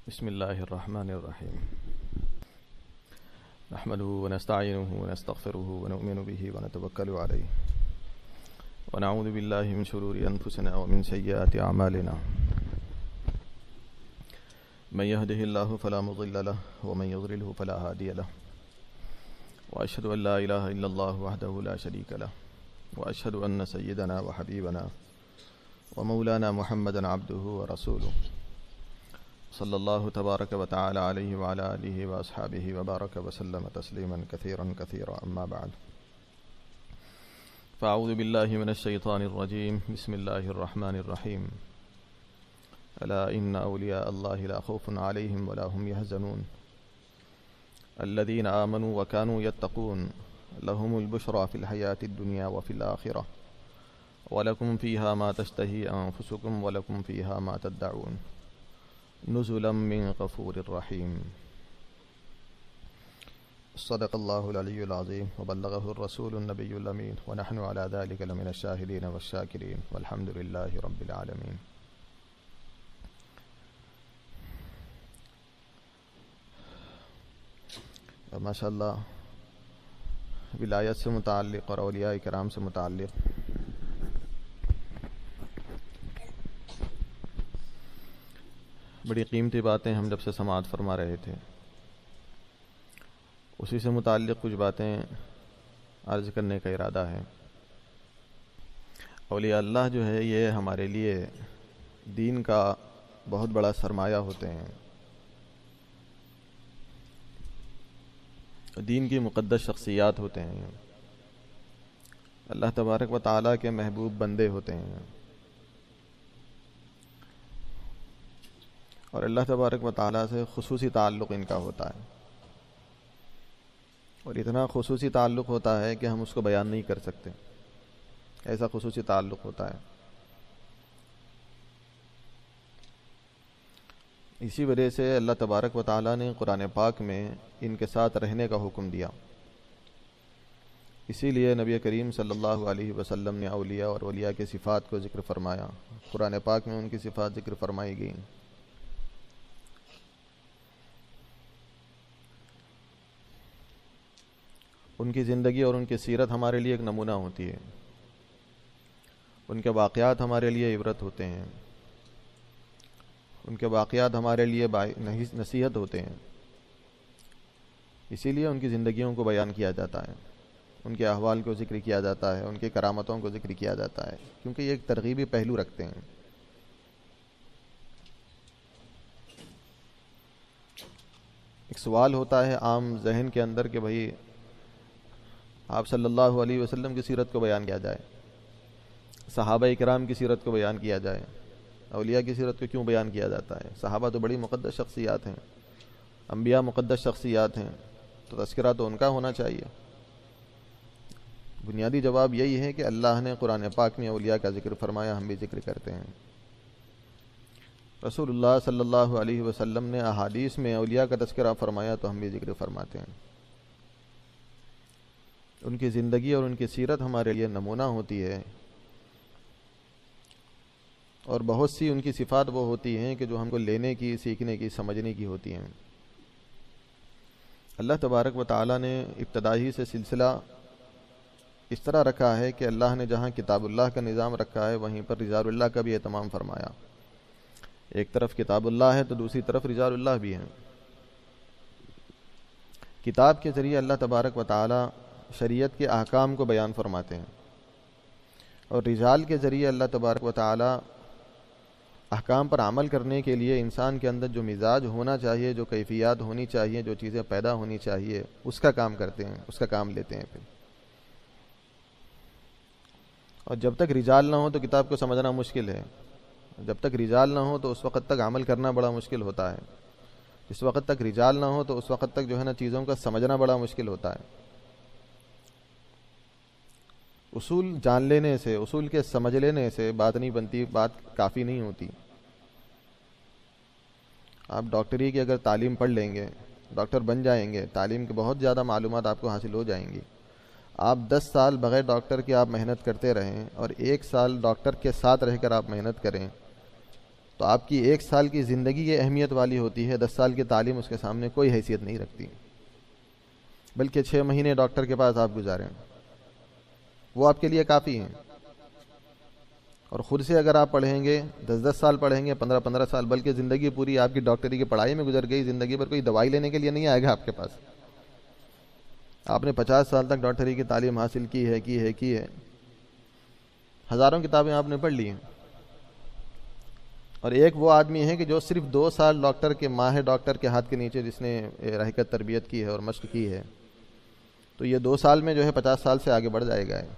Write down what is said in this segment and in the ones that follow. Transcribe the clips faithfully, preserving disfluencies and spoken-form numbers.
بسم الله الرحمن الرحيم نحمده ونستعينه ونستغفره ونؤمن به ونتوكل عليه ونعوذ بالله من شرور أنفسنا ومن سيئات أعمالنا من يهده الله فلا مضل له ومن يضلله فلا هادي له وأشهد أن لا إله إلا الله وحده لا شريك له وأشهد أن سيدنا وحبيبنا ومولانا محمدا عبده ورسوله صلى الله تبارك وتعالى عليه وعلى آله وأصحابه وبارك وسلم تسليما كثيرا كثيرا أما بعد فأعوذ بالله من الشيطان الرجيم بسم الله الرحمن الرحيم ألا إن أولياء الله لا خوف عليهم ولا هم يحزنون الذين آمنوا وكانوا يتقون لهم البشرى في الحياة الدنيا وفي الآخرة ولكم فيها ما تشتهي أنفسكم ولكم فيها ما تدعون نزلا من غفور رحيم صدق الله العلي العظيم وبلغه الرسول النبي الأمين ونحن على ذلك لمن الشاهدين والشاكرين والحمد لله رب العالمين. ماشاء اللہ ولایت سے متعلق اور اولیاء کرام سے متعلق بڑی قیمتی باتیں ہم جب سے سماعت فرما رہے تھے، اسی سے متعلق کچھ باتیں عرض کرنے کا ارادہ ہے۔ اولیاء اللہ جو ہے یہ ہمارے لیے دین کا بہت بڑا سرمایہ ہوتے ہیں، دین کی مقدس شخصیات ہوتے ہیں، اللہ تبارک و تعالیٰ کے محبوب بندے ہوتے ہیں، اور اللہ تبارک و تعالیٰ سے خصوصی تعلق ان کا ہوتا ہے، اور اتنا خصوصی تعلق ہوتا ہے کہ ہم اس کو بیان نہیں کر سکتے، ایسا خصوصی تعلق ہوتا ہے۔ اسی وجہ سے اللہ تبارک و تعالیٰ نے قرآن پاک میں ان کے ساتھ رہنے کا حکم دیا، اسی لیے نبی کریم صلی اللہ علیہ وسلم نے اولیاء اور اولیاء کے صفات کو ذکر فرمایا، قرآن پاک میں ان کی صفات ذکر فرمائی گئیں۔ ان کی زندگی اور ان کی سیرت ہمارے لیے ایک نمونہ ہوتی ہے، ان کے واقعات ہمارے لیے عبرت ہوتے ہیں، ان کے واقعات ہمارے لیے نصیحت ہوتے ہیں، اسی لیے ان کی زندگیوں کو بیان کیا جاتا ہے، ان کے احوال کو ذکر کیا جاتا ہے، ان کی کرامتوں کو ذکر کیا جاتا ہے، کیونکہ یہ ایک ترغیبی پہلو رکھتے ہیں۔ ایک سوال ہوتا ہے عام ذہن کے اندر کہ بھائی آپ صلی اللہ علیہ وسلم کی سیرت کو بیان کیا جائے، صحابہ کرام کی سیرت کو بیان کیا جائے، اولیاء کی سیرت کو کیوں بیان کیا جاتا ہے؟ صحابہ تو بڑی مقدس شخصیات ہیں، انبیاء مقدس شخصیات ہیں، تو تذکرہ تو ان کا ہونا چاہیے۔ بنیادی جواب یہی ہے کہ اللہ نے قرآن پاک میں اولیاء کا ذکر فرمایا، ہم بھی ذکر کرتے ہیں۔ رسول اللہ صلی اللہ علیہ وسلم نے احادیث میں اولیاء کا تذکرہ فرمایا تو ہم بھی ذکر فرماتے ہیں۔ ان کی زندگی اور ان کی سیرت ہمارے لیے نمونہ ہوتی ہے، اور بہت سی ان کی صفات وہ ہوتی ہیں کہ جو ہم کو لینے کی، سیکھنے کی، سمجھنے کی ہوتی ہیں۔ اللہ تبارک و تعالیٰ نے ابتدائی سے سلسلہ اس طرح رکھا ہے کہ اللہ نے جہاں کتاب اللہ کا نظام رکھا ہے وہیں پر رجال اللہ کا بھی اہتمام فرمایا۔ ایک طرف کتاب اللہ ہے تو دوسری طرف رجال اللہ بھی ہیں۔ کتاب کے ذریعے اللہ تبارک و تعالیٰ شریعت کے احکام کو بیان فرماتے ہیں، اور رجال کے ذریعے اللہ تبارک و تعالیٰ احکام پر عمل کرنے کے لیے انسان کے اندر جو مزاج ہونا چاہیے، جو کیفیات ہونی چاہیے، جو چیزیں پیدا ہونی چاہیے، اس کا کام کرتے ہیں، اس کا کام لیتے ہیں پھر۔ اور جب تک رجال نہ ہو تو کتاب کو سمجھنا مشکل ہے، جب تک رجال نہ ہو تو اس وقت تک عمل کرنا بڑا مشکل ہوتا ہے، جس وقت تک رجال نہ ہو تو اس وقت تک جو ہے نا چیزوں کا سمجھنا بڑا مشکل ہوتا ہے۔ اصول جان لینے سے، اصول کے سمجھ لینے سے بات نہیں بنتی، بات کافی نہیں ہوتی۔ آپ ڈاکٹری کی اگر تعلیم پڑھ لیں گے، ڈاکٹر بن جائیں گے، تعلیم کی بہت زیادہ معلومات آپ کو حاصل ہو جائیں گی۔ آپ دس سال بغیر ڈاکٹر کے آپ محنت کرتے رہیں اور ایک سال ڈاکٹر کے ساتھ رہ کر آپ محنت کریں تو آپ کی ایک سال کی زندگی یہ اہمیت والی ہوتی ہے، دس سال کی تعلیم اس کے سامنے کوئی حیثیت نہیں رکھتی، بلکہ چھ مہینے ڈاکٹر کے پاس آپ گزاریں وہ آپ کے لیے کافی ہیں۔ اور خود سے اگر آپ پڑھیں گے، دس دس سال پڑھیں گے، پندرہ پندرہ سال، بلکہ زندگی پوری آپ کی ڈاکٹری کی پڑھائی میں گزر گئی، زندگی پر کوئی دوائی لینے کے لیے نہیں آئے گا آپ کے پاس۔ آپ نے پچاس سال تک ڈاکٹری کی تعلیم حاصل کی ہے کی ہے کی ہے ہزاروں کتابیں آپ نے پڑھ لی ہیں، اور ایک وہ آدمی ہے کہ جو صرف دو سال ڈاکٹر کے ماہر ڈاکٹر کے ہاتھ کے نیچے جس نے رہ کر تربیت کی ہے اور مشق کی ہے، تو یہ دو سال میں جو ہے پچاس سال سے آگے بڑھ جائے گا،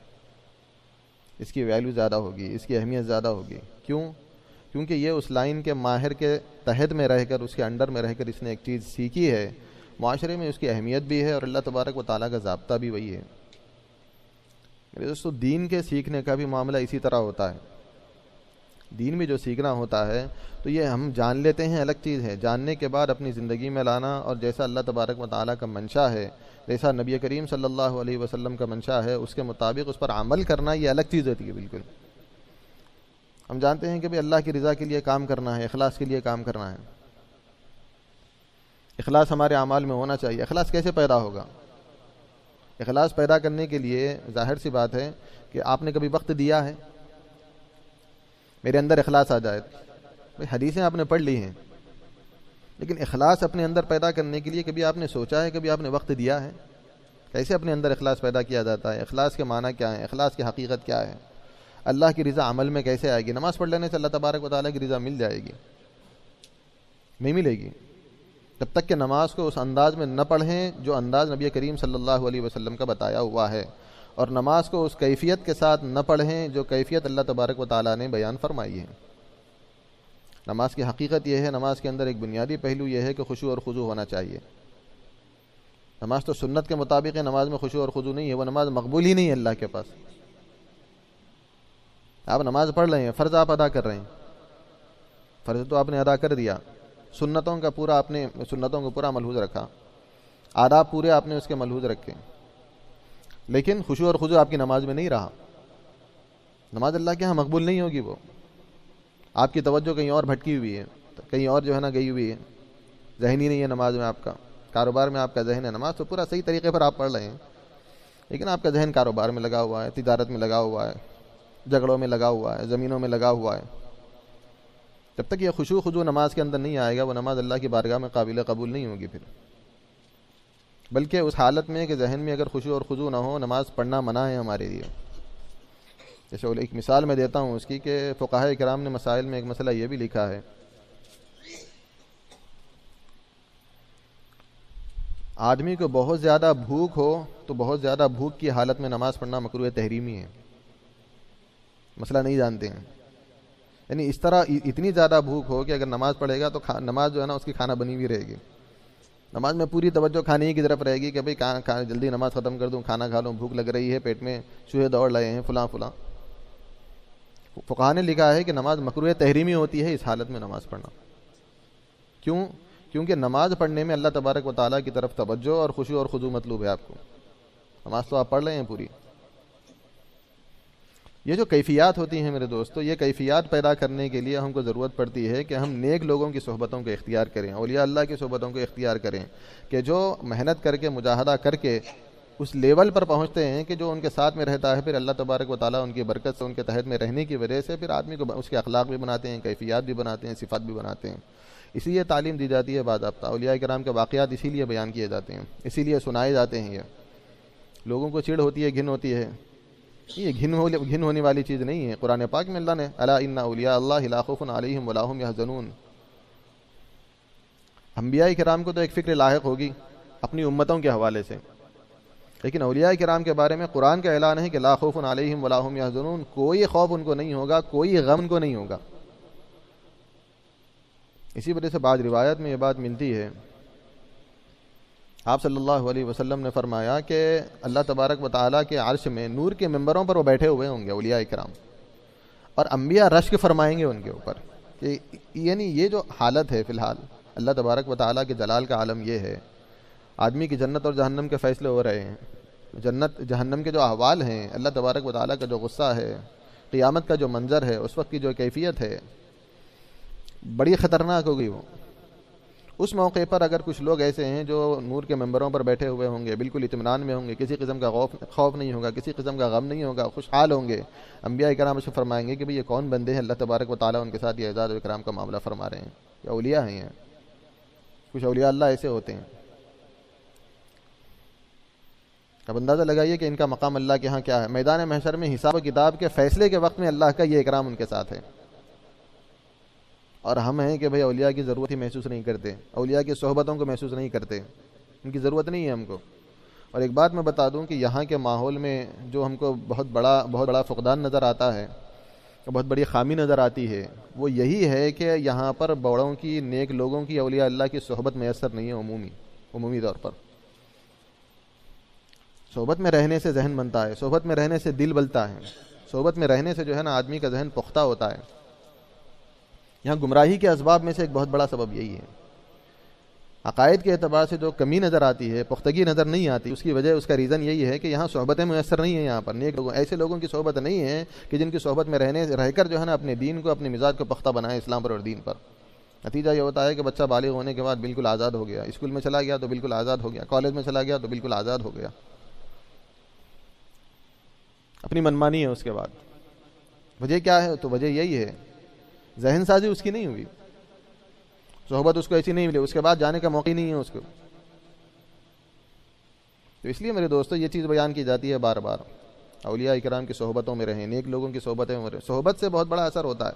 اس کی ویلیو زیادہ ہوگی، اس کی اہمیت زیادہ ہوگی۔ کیوں؟ کیونکہ یہ اس لائن کے ماہر کے تحت میں رہ کر، اس کے انڈر میں رہ کر اس نے ایک چیز سیکھی ہے، معاشرے میں اس کی اہمیت بھی ہے، اور اللہ تبارک و تعالیٰ کا ضابطہ بھی وہی ہے۔ میرے دوستو، دین کے سیکھنے کا بھی معاملہ اسی طرح ہوتا ہے۔ دین میں جو سیکھنا ہوتا ہے تو یہ ہم جان لیتے ہیں، الگ چیز ہے، جاننے کے بعد اپنی زندگی میں لانا، اور جیسا اللہ تبارک و تعالیٰ کا منشا ہے، جیسا نبی کریم صلی اللہ علیہ وسلم کا منشا ہے، اس کے مطابق اس پر عمل کرنا، یہ الگ چیز ہوتی ہے بالکل۔ ہم جانتے ہیں کہ بھی اللہ کی رضا کے لیے کام کرنا ہے، اخلاص کے لیے کام کرنا ہے، اخلاص ہمارے اعمال میں ہونا چاہیے۔ اخلاص کیسے پیدا ہوگا؟ اخلاص پیدا کرنے کے لیے ظاہر سی بات ہے کہ آپ نے کبھی وقت دیا ہے، میرے اندر اخلاص آ جائے۔ حدیثیں آپ نے پڑھ لی ہیں، لیکن اخلاص اپنے اندر پیدا کرنے کے لیے کبھی آپ نے سوچا ہے، کبھی آپ نے وقت دیا ہے؟ کیسے اپنے اندر اخلاص پیدا کیا جاتا ہے؟ اخلاص کے معنی کیا ہے؟ اخلاص کی حقیقت کیا ہے؟ اللہ کی رضا عمل میں کیسے آئے گی؟ نماز پڑھ لینے سے اللہ تبارک و تعالیٰ کی رضا مل جائے گی؟ نہیں ملے گی جب تک کہ نماز کو اس انداز میں نہ پڑھیں جو انداز نبی کریم صلی اللہ علیہ وسلم کا بتایا ہوا ہے، اور نماز کو اس کیفیت کے ساتھ نہ پڑھیں جو کیفیت اللہ تبارک و تعالیٰ نے بیان فرمائی ہے۔ نماز کی حقیقت یہ ہے، نماز کے اندر ایک بنیادی پہلو یہ ہے کہ خشوع اور خضوع ہونا چاہیے۔ نماز تو سنت کے مطابق ہے، نماز میں خشوع اور خضوع نہیں ہے، وہ نماز مقبول ہی نہیں ہے اللہ کے پاس۔ آپ نماز پڑھ رہے ہیں، فرض آپ ادا کر رہے ہیں، فرض تو آپ نے ادا کر دیا، سنتوں کا پورا آپ نے سنتوں کو پورا ملحوظ رکھا، آداب پورے آپ نے اس کے ملحوظ رکھے، لیکن خشوع اور خضوع آپ کی نماز میں نہیں رہا، نماز اللہ کے ہاں مقبول نہیں ہوگی۔ وہ آپ کی توجہ کہیں اور بھٹکی ہوئی ہے، کہیں اور جو ہے نا گئی ہوئی ہے، ذہن ہی نہیں ہے نماز میں آپ کا، کاروبار میں آپ کا ذہن ہے۔ نماز تو پورا صحیح طریقے پر آپ پڑھ رہے ہیں، لیکن آپ کا ذہن کاروبار میں لگا ہوا ہے، تجارت میں لگا ہوا ہے، جھگڑوں میں لگا ہوا ہے، زمینوں میں لگا ہوا ہے۔ جب تک یہ خشوع خضوع نماز کے اندر نہیں آئے گا، وہ نماز اللہ کی بارگاہ میں قابل قبول نہیں ہوگی پھر، بلکہ اس حالت میں کہ ذہن میں اگر خشوع اور خضوع نہ ہو، نماز پڑھنا منع ہے ہمارے لیے۔ جیسے ایک مثال میں دیتا ہوں اس کی، کہ فقہاء کرام نے مسائل میں ایک مسئلہ یہ بھی لکھا ہے، آدمی کو بہت زیادہ بھوک ہو تو بہت زیادہ بھوک کی حالت میں نماز پڑھنا مکروہ تحریمی ہے۔ مسئلہ نہیں جانتے ہیں، یعنی اس طرح اتنی زیادہ بھوک ہو کہ اگر نماز پڑھے گا تو نماز جو ہے نا اس کی کھانا بنی ہوئی رہے گی، نماز میں پوری توجہ کھانے کی طرف رہے گی کہ بھئی جلدی نماز ختم کر دوں، کھانا کھا لوں، بھوک لگ رہی ہے، پیٹ میں چوہے دوڑ رہے ہیں، فلاں فلاں۔ فقہاء نے لکھا ہے کہ نماز مکروہ تحریمی ہوتی ہے اس حالت میں نماز پڑھنا۔ کیوں؟ کیونکہ نماز پڑھنے میں اللہ تبارک و تعالیٰ کی طرف توجہ اور خشوع اور خضوع مطلوب ہے آپ کو۔ نماز تو آپ پڑھ رہے ہیں پوری، یہ جو کیفیات ہوتی ہیں میرے دوستو، یہ کیفیات پیدا کرنے کے لیے ہم کو ضرورت پڑتی ہے کہ ہم نیک لوگوں کی صحبتوں کو اختیار کریں، اولیاء اللہ کی صحبتوں کو اختیار کریں، کہ جو محنت کر کے مجاہدہ کر کے اس لیول پر پہنچتے ہیں کہ جو ان کے ساتھ میں رہتا ہے، پھر اللہ تبارک و تعالیٰ ان کی برکت سے، ان کے تحت میں رہنے کی وجہ سے پھر آدمی کو اس کے اخلاق بھی بناتے ہیں، کیفیات بھی بناتے ہیں، صفات بھی بناتے ہیں۔ اسی لیے تعلیم دی جاتی ہے باضابطہ، اولیاء کرام کے واقعات اسی لیے بیان کیے جاتے ہیں، اسی لیے سنائے جاتے ہیں۔ یہ لوگوں کو چڑ ہوتی ہے، گھن ہوتی ہے، یہ گھن ہو گھن ہونے والی چیز نہیں ہے۔ قرآن پاک میں اللہ نے الا ان اولیاء اللہ لا خوف علیہم ولا هم يحزنون، انبیاء کرام کو تو ایک فکر لاحق ہوگی اپنی امتوں کے حوالے سے، لیکن اولیاء کرام کے بارے میں قرآن کا اعلان ہے کہ لا خوف علیہم ولا هم يحزنون، کوئی خوف ان کو نہیں ہوگا، کوئی غم ان کو نہیں ہوگا۔ اسی وجہ سے بعض روایت میں یہ بات ملتی ہے، آپ صلی اللہ علیہ وسلم نے فرمایا کہ اللہ تبارک و تعالیٰ کے عرش میں نور کے ممبروں پر وہ بیٹھے ہوئے ہوں گے اولیاء کرام، اور انبیاء رشک فرمائیں گے ان کے اوپر، کہ یعنی یہ جو حالت ہے فی الحال اللہ تبارک و تعالیٰ کے جلال کا عالم یہ ہے، آدمی کی جنت اور جہنم کے فیصلے ہو رہے ہیں، جنت جہنم کے جو احوال ہیں، اللہ تبارک و تعالیٰ کا جو غصہ ہے، قیامت کا جو منظر ہے، اس وقت کی جو کیفیت ہے، بڑی خطرناک ہو گئی وہ۔ اس موقع پر اگر کچھ لوگ ایسے ہیں جو نور کے ممبروں پر بیٹھے ہوئے ہوں گے، بالکل اطمینان میں ہوں گے، کسی قسم کا خوف خوف نہیں ہوگا، کسی قسم کا غم نہیں ہوگا، خوشحال ہوں گے، انبیاء کرام سے فرمائیں گے کہ بھئی یہ کون بندے ہیں اللہ تبارک و تعالیٰ ان کے ساتھ یہ اعزاز و اکرام کا معاملہ فرما رہے ہیں، یہ اولیاء ہیں۔ کچھ اولیاء اللہ ایسے ہوتے ہیں، اب اندازہ لگائیے کہ ان کا مقام اللہ کے ہاں کیا ہے۔ میدان محشر میں حساب و کتاب کے فیصلے کے وقت میں اللہ کا یہ اکرام ان کے ساتھ ہے، اور ہم ہیں کہ بھئی اولیاء کی ضرورت ہی محسوس نہیں کرتے، اولیاء کی صحبتوں کو محسوس نہیں کرتے، ان کی ضرورت نہیں ہے ہم کو۔ اور ایک بات میں بتا دوں کہ یہاں کے ماحول میں جو ہم کو بہت بڑا بہت بڑا فقدان نظر آتا ہے، بہت بڑی خامی نظر آتی ہے، وہ یہی ہے کہ یہاں پر بڑوں کی، نیک لوگوں کی، اولیاء اللہ کی صحبت میسر نہیں ہے عمومی عمومی طور پر۔ صحبت میں رہنے سے ذہن بنتا ہے، صحبت میں رہنے سے دل بلتا ہے، صحبت میں رہنے سے جو ہے نا آدمی کا ذہن پختہ ہوتا ہے۔ یہاں گمراہی کے اسباب میں سے ایک بہت بڑا سبب یہی ہے۔ عقائد کے اعتبار سے جو کمی نظر آتی ہے، پختگی نظر نہیں آتی، اس کی وجہ، اس کا ریزن یہی ہے کہ یہاں صحبتیں میسر نہیں ہیں۔ یہاں پر نیک لوگوں، ایسے لوگوں کی صحبت نہیں ہے کہ جن کی صحبت میں رہنے رہ کر جو ہے نا اپنے دین کو، اپنے مزاج کو پختہ بنائے اسلام پر اور دین پر۔ نتیجہ یہ ہوتا ہے کہ بچہ بالغ ہونے کے بعد بالکل آزاد ہو گیا، اسکول میں چلا گیا تو بالکل آزاد ہو گیا، کالج میں چلا گیا تو بالکل آزاد ہو گیا، اپنی منمانی ہے اس کے بعد۔ وجہ کیا ہے؟ تو وجہ یہی ہے، ذہن سازی اس کی نہیں ہوئی، صحبت اس کو ایسی نہیں ملی، اس کے بعد جانے کا موقع نہیں ہے اس کو۔ تو اس لیے میرے دوستو یہ چیز بیان کی جاتی ہے بار بار، اولیاء اکرام کی صحبتوں میں رہیں، نیک لوگوں کی صحبتوں میں رہیں۔ صحبت سے بہت بڑا اثر ہوتا ہے،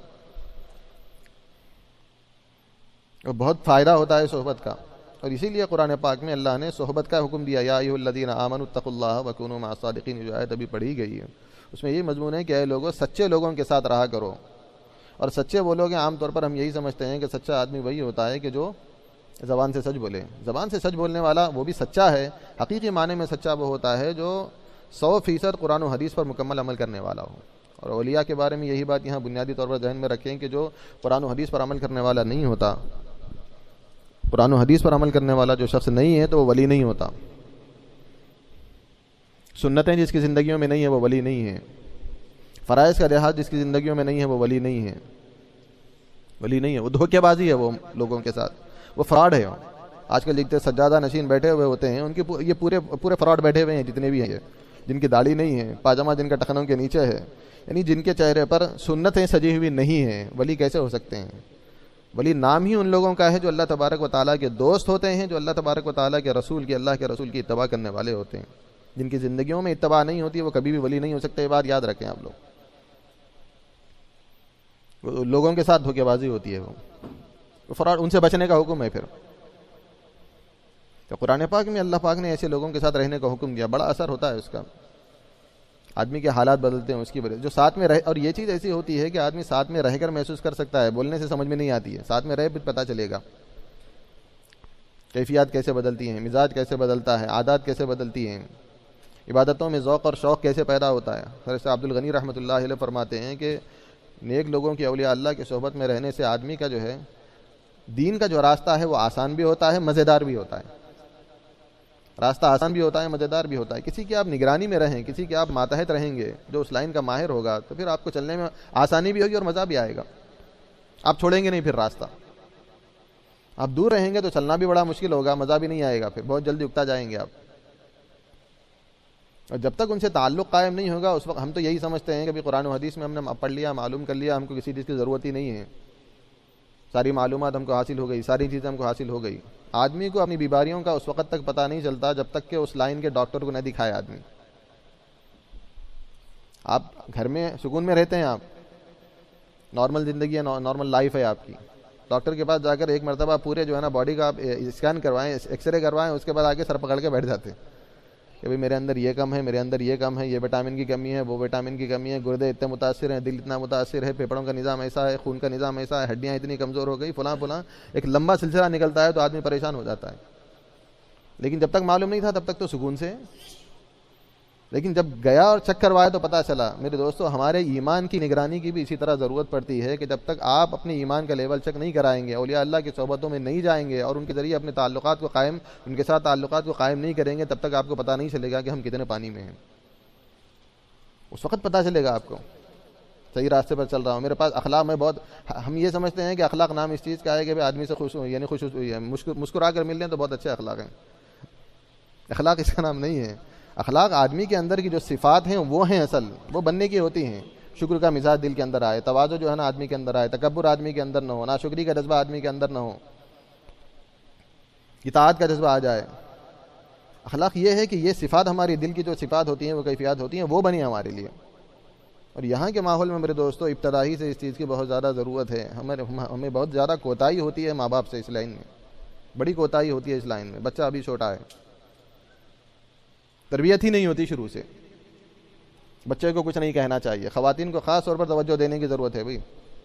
اور بہت فائدہ ہوتا ہے صحبت کا، اور اسی لیے قرآن پاک میں اللہ نے صحبت کا حکم دیا، یا ایھا الذین آمنوا اتقوا اللہ وکونوا مع الصادقین، جو آیت ابھی پڑھی گئی ہے اس میں یہ مضمون ہے کہ اے لوگوں، سچے لوگوں کے ساتھ رہا کرو۔ اور سچے وہ لوگ ہیں، عام طور پر ہم یہی سمجھتے ہیں کہ سچا آدمی وہی ہوتا ہے کہ جو زبان سے سچ بولے۔ زبان سے سچ بولنے والا وہ بھی سچا ہے، حقیقی معنی میں سچا وہ ہوتا ہے جو سو فیصد قرآن و حدیث پر مکمل عمل کرنے والا ہو۔ اور اولیاء کے بارے میں یہی بات یہاں بنیادی طور پر ذہن میں رکھیں کہ جو قرآن و حدیث پر عمل کرنے والا نہیں ہوتا، قرآن و حدیث پر عمل کرنے والا جو شخص نہیں ہے تو وہ ولی نہیں ہوتا۔ سنتیں جس کی زندگیوں میں نہیں ہے وہ ولی نہیں ہے، فرائض کا لحاظ جس کی زندگیوں میں نہیں ہے وہ ولی نہیں ہے، ولی نہیں ہے، وہ دھوکے بازی ہے وہ لوگوں کے ساتھ، وہ فراڈ ہے۔ آج کل دیکھتے سجادہ نشین بیٹھے ہوئے ہوتے ہیں، ان کے یہ پورے پورے فراڈ بیٹھے ہوئے ہیں جتنے بھی ہیں، جن کی داڑھی نہیں ہے، پاجامہ جن کا ٹخنوں کے نیچے ہے، یعنی جن کے چہرے پر سنتیں سجی ہوئی نہیں ہیں، ولی کیسے ہو سکتے ہیں؟ ولی نام ہی ان لوگوں کا ہے جو اللہ تبارک و تعالیٰ کے دوست ہوتے ہیں، جو اللہ تبارک و تعالیٰ کے رسول کی، اللہ کے رسول کی اتباع کرنے والے ہوتے ہیں۔ جن کی زندگیوں میں اتباع نہیں ہوتی وہ کبھی بھی ولی نہیں ہو سکتے، یہ بات یاد رکھیں آپ لوگ۔ لوگوں کے ساتھ دھوکے بازی ہوتی ہے، وہ فراڈ، ان سے بچنے کا حکم ہے۔ پھر تو قرآن پاک میں اللہ پاک نے ایسے لوگوں کے ساتھ رہنے کا حکم دیا، بڑا اثر ہوتا ہے اس کا، آدمی کے حالات بدلتے ہیں اس کی وجہ، جو ساتھ میں رہے۔ اور یہ چیز ایسی ہوتی ہے کہ آدمی ساتھ میں رہ کر محسوس کر سکتا ہے، بولنے سے سمجھ میں نہیں آتی ہے، ساتھ میں رہے پھر پتہ چلے گا کیفیات کیسے بدلتی ہیں، مزاج کیسے بدلتا ہے، عادات کیسے بدلتی ہیں، عبادتوں میں ذوق اور شوق کیسے پیدا ہوتا ہے۔ حضرت عبد الغنی رحمۃ اللہ علیہ فرماتے ہیں کہ نیک لوگوں کی، اولیاء اللہ کی صحبت میں رہنے سے آدمی کا جو ہے دین کا جو راستہ ہے وہ آسان بھی ہوتا ہے، مزیدار بھی ہوتا ہے۔ راستہ آسان بھی ہوتا ہے، مزیدار بھی ہوتا ہے۔ کسی کی آپ نگرانی میں رہیں، کسی کے آپ ماتحت رہیں گے جو اس لائن کا ماہر ہوگا، تو پھر آپ کو چلنے میں آسانی بھی ہوگی اور مزہ بھی آئے گا، آپ چھوڑیں گے نہیں پھر راستہ۔ آپ دور رہیں گے تو چلنا بھی بڑا مشکل ہوگا، مزہ بھی نہیں آئے گا، پھر بہت جلدی اکتا جائیں گے آپ۔ اور جب تک ان سے تعلق قائم نہیں ہوگا اس وقت ہم تو یہی سمجھتے ہیں کہ بھی قرآن و حدیث میں ہم نے پڑھ لیا، معلوم کر لیا، ہم کو کسی چیز کی ضرورت ہی نہیں ہے، ساری معلومات ہم کو حاصل ہو گئی، ساری چیزیں ہم کو حاصل ہو گئی۔ آدمی کو اپنی بیماریوں کا اس وقت تک پتہ نہیں چلتا جب تک کہ اس لائن کے ڈاکٹر کو نہ دکھائے آدمی۔ آپ گھر میں سکون میں رہتے ہیں، آپ نارمل زندگی ہے، نارمل لائف ہے آپ کی، ڈاکٹر کے پاس جا کر ایک مرتبہ پورے جو ہے نا باڈی کا آپ اسکین کروائیں، ایکس رے کروائیں، اس کے بعد آگے سر پکڑ کے بیٹھ جاتے ہیں کہ بھئی میرے اندر یہ کم ہے، میرے اندر یہ کم ہے، یہ وٹامن کی کمی ہے، وہ وٹامن کی کمی ہے، گردے اتنے متاثر ہیں، دل اتنا متاثر ہے، پھیپھڑوں کا نظام ایسا ہے، خون کا نظام ایسا ہے، ہڈیاں اتنی کمزور ہو گئی، فلاں فلاں، ایک لمبا سلسلہ نکلتا ہے تو آدمی پریشان ہو جاتا ہے۔ لیکن جب تک معلوم نہیں تھا تب تک تو سکون سے، لیکن جب گیا اور چیک کروایا تو پتہ چلا۔ میرے دوستو، ہمارے ایمان کی نگرانی کی بھی اسی طرح ضرورت پڑتی ہے کہ جب تک آپ اپنے ایمان کا لیول چیک نہیں کرائیں گے، اولیاء اللہ کی صحبتوں میں نہیں جائیں گے اور ان کے ذریعے اپنے تعلقات کو قائم ان کے ساتھ تعلقات کو قائم نہیں کریں گے، تب تک آپ کو پتہ نہیں چلے گا کہ ہم کتنے پانی میں ہیں۔ اس وقت پتہ چلے گا آپ کو صحیح راستے پر چل رہا ہوں، میرے پاس اخلاق میں بہت، ہم یہ سمجھتے ہیں کہ اخلاق نام اس چیز کا ہے کہ بھائی آدمی سے خوش یعنی خوش مسکرا کر مل لیں تو بہت اچھے اخلاق ہیں. اخلاق اس کا نام نہیں ہے. اخلاق آدمی کے اندر کی جو صفات ہیں وہ ہیں، اصل وہ بننے کی ہوتی ہیں. شکر کا مزاج دل کے اندر آئے، تواضع جو ہے نا آدمی کے اندر آئے، تکبر آدمی کے اندر نہ ہو، ناشکری کا جذبہ آدمی کے اندر نہ ہو، اطاعت کا جذبہ آ جائے. اخلاق یہ ہے کہ یہ صفات ہماری دل کی جو صفات ہوتی ہیں، وہ کیفیات ہوتی ہیں، وہ بنی ہمارے لیے. اور یہاں کے ماحول میں میرے دوستو ابتدائی سے اس چیز کی بہت زیادہ ضرورت ہے. ہمیں ہمیں بہت زیادہ کوتاہی ہوتی ہے ماں باپ سے اس لائن میں، بڑی کوتاہی ہوتی ہے اس لائن میں. بچہ ابھی چھوٹا ہے، تربیت ہی نہیں ہوتی شروع سے. بچے کو کچھ نہیں کہنا چاہیے. خواتین کو خاص طور پر توجہ دینے کی ضرورت ہے بھائی.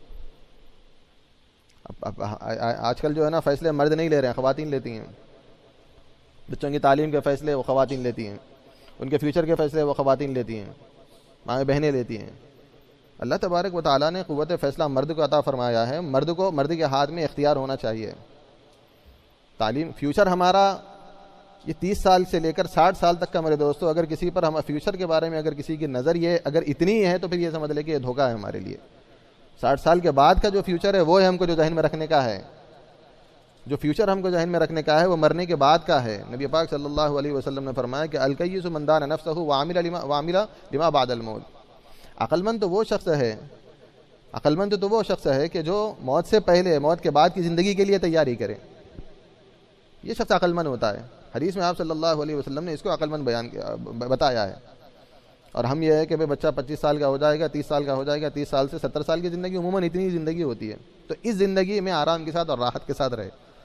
اب آج کل جو ہے نا فیصلے مرد نہیں لے رہے ہیں، خواتین لیتی ہیں. بچوں کی تعلیم کے فیصلے وہ خواتین لیتی ہیں، ان کے فیوچر کے فیصلے وہ خواتین لیتی ہیں، مائیں بہنیں لیتی ہیں. اللہ تبارک و تعالیٰ نے قوت فیصلہ مرد کو عطا فرمایا ہے. مرد کو مرد کے ہاتھ میں اختیار ہونا چاہیے. تعلیم فیوچر ہمارا یہ تیس سال سے لے کر ساٹھ سال تک کا میرے دوستو، اگر کسی پر ہم فیوچر کے بارے میں اگر کسی کی نظر یہ اگر اتنی ہے تو پھر یہ سمجھ لے کہ یہ دھوکہ ہے ہمارے لیے. ساٹھ سال کے بعد کا جو فیوچر ہے وہ ہے ہم کو جو ذہن میں رکھنے کا ہے. جو فیوچر ہم کو ذہن میں رکھنے کا ہے وہ مرنے کے بعد کا ہے. نبی پاک صلی اللہ علیہ وسلم نے فرمایا کہ الکیس من دان نفسہ وعمل لما وعمل لما بعد الموت. عقل مند تو وہ شخص ہے عقل مند تو وہ شخص ہے کہ جو موت سے پہلے موت کے بعد کی زندگی کے لیے تیاری کرے. یہ شخص عقل مند ہوتا ہے. حدیث میں آپ صلی اللہ علیہ وسلم نے اس کو عقل مند بیان بتایا ہے. اور ہم یہ ہے کہ بھائی بچہ پچیس سال کا ہو جائے گا، تیس سال کا ہو جائے گا، تیس سال سے ستر سال کی زندگی عموماً اتنی ہی زندگی ہوتی ہے. تو اس زندگی میں آرام کے ساتھ اور راحت کے ساتھ رہے.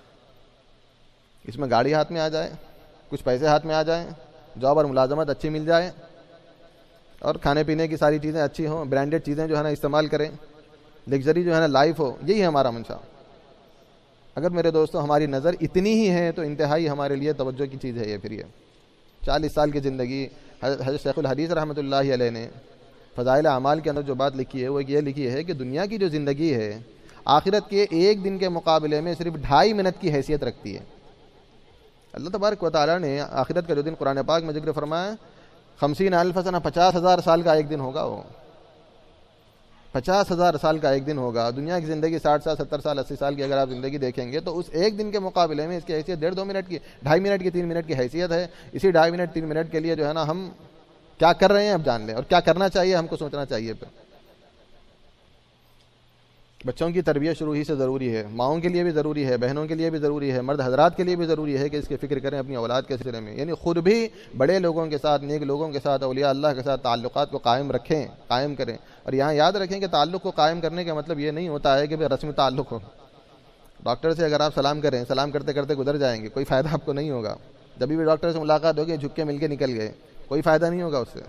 اس میں گاڑی ہاتھ میں آ جائے، کچھ پیسے ہاتھ میں آ جائیں، جاب اور ملازمت اچھی مل جائے، اور کھانے پینے کی ساری چیزیں اچھی ہوں، برانڈیڈ چیزیں جو ہے نا استعمال کریں، لگژری جو ہے نا لائف ہو. یہی ہے ہمارا منشا. اگر میرے دوستوں ہماری نظر اتنی ہی ہے تو انتہائی ہمارے لیے توجہ کی چیز ہے. یہ پھر یہ چالیس سال کی زندگی، حضرت شیخ الحدیث رحمۃ اللہ علیہ نے فضائل اعمال کے اندر جو بات لکھی ہے وہ یہ لکھی ہے کہ دنیا کی جو زندگی ہے آخرت کے ایک دن کے مقابلے میں صرف ڈھائی منٹ کی حیثیت رکھتی ہے. اللہ تبارک و تعالیٰ نے آخرت کا جو دن قرآن پاک میں ذکر فرمایا خمسین الف سنہ، پچاس ہزار سال کا ایک دن ہوگا. وہ پچاس ہزار سال کا ایک دن ہوگا. دنیا کی زندگی ساٹھ سال، ستر سال، اسی سال کی اگر آپ زندگی دیکھیں گے تو اس ایک دن کے مقابلے میں اس کی حیثیت ڈیڑھ دو منٹ کی، ڈھائی منٹ کی، تین منٹ کی حیثیت ہے. اسی ڈھائی منٹ تین منٹ کے لیے جو ہے نا ہم کیا کر رہے ہیں اب جان لیں، اور کیا کرنا چاہیے ہم کو سوچنا چاہیے. پھر بچوں کی تربیت شروع ہی سے ضروری ہے. ماؤں کے لیے بھی ضروری ہے، بہنوں کے لیے بھی ضروری ہے، مرد حضرات کے لیے بھی ضروری ہے کہ اس کی فکر کریں اپنی اولاد کے سلسلے میں. یعنی خود بھی بڑے لوگوں کے ساتھ، نیک لوگوں کے ساتھ، اولیاء اللہ کے ساتھ تعلقات کو قائم رکھیں، قائم کریں. اور یہاں یاد رکھیں کہ تعلق کو قائم کرنے کا مطلب یہ نہیں ہوتا ہے کہ بھئی رسمی تعلق ہو. ڈاکٹر سے اگر آپ سلام کریں، سلام کرتے کرتے گزر جائیں گے، کوئی فائدہ آپ کو نہیں ہوگا. جب بھی ڈاکٹر سے ملاقات ہوگی جھک کے مل کے نکل گئے، کوئی فائدہ نہیں ہوگا اس سے.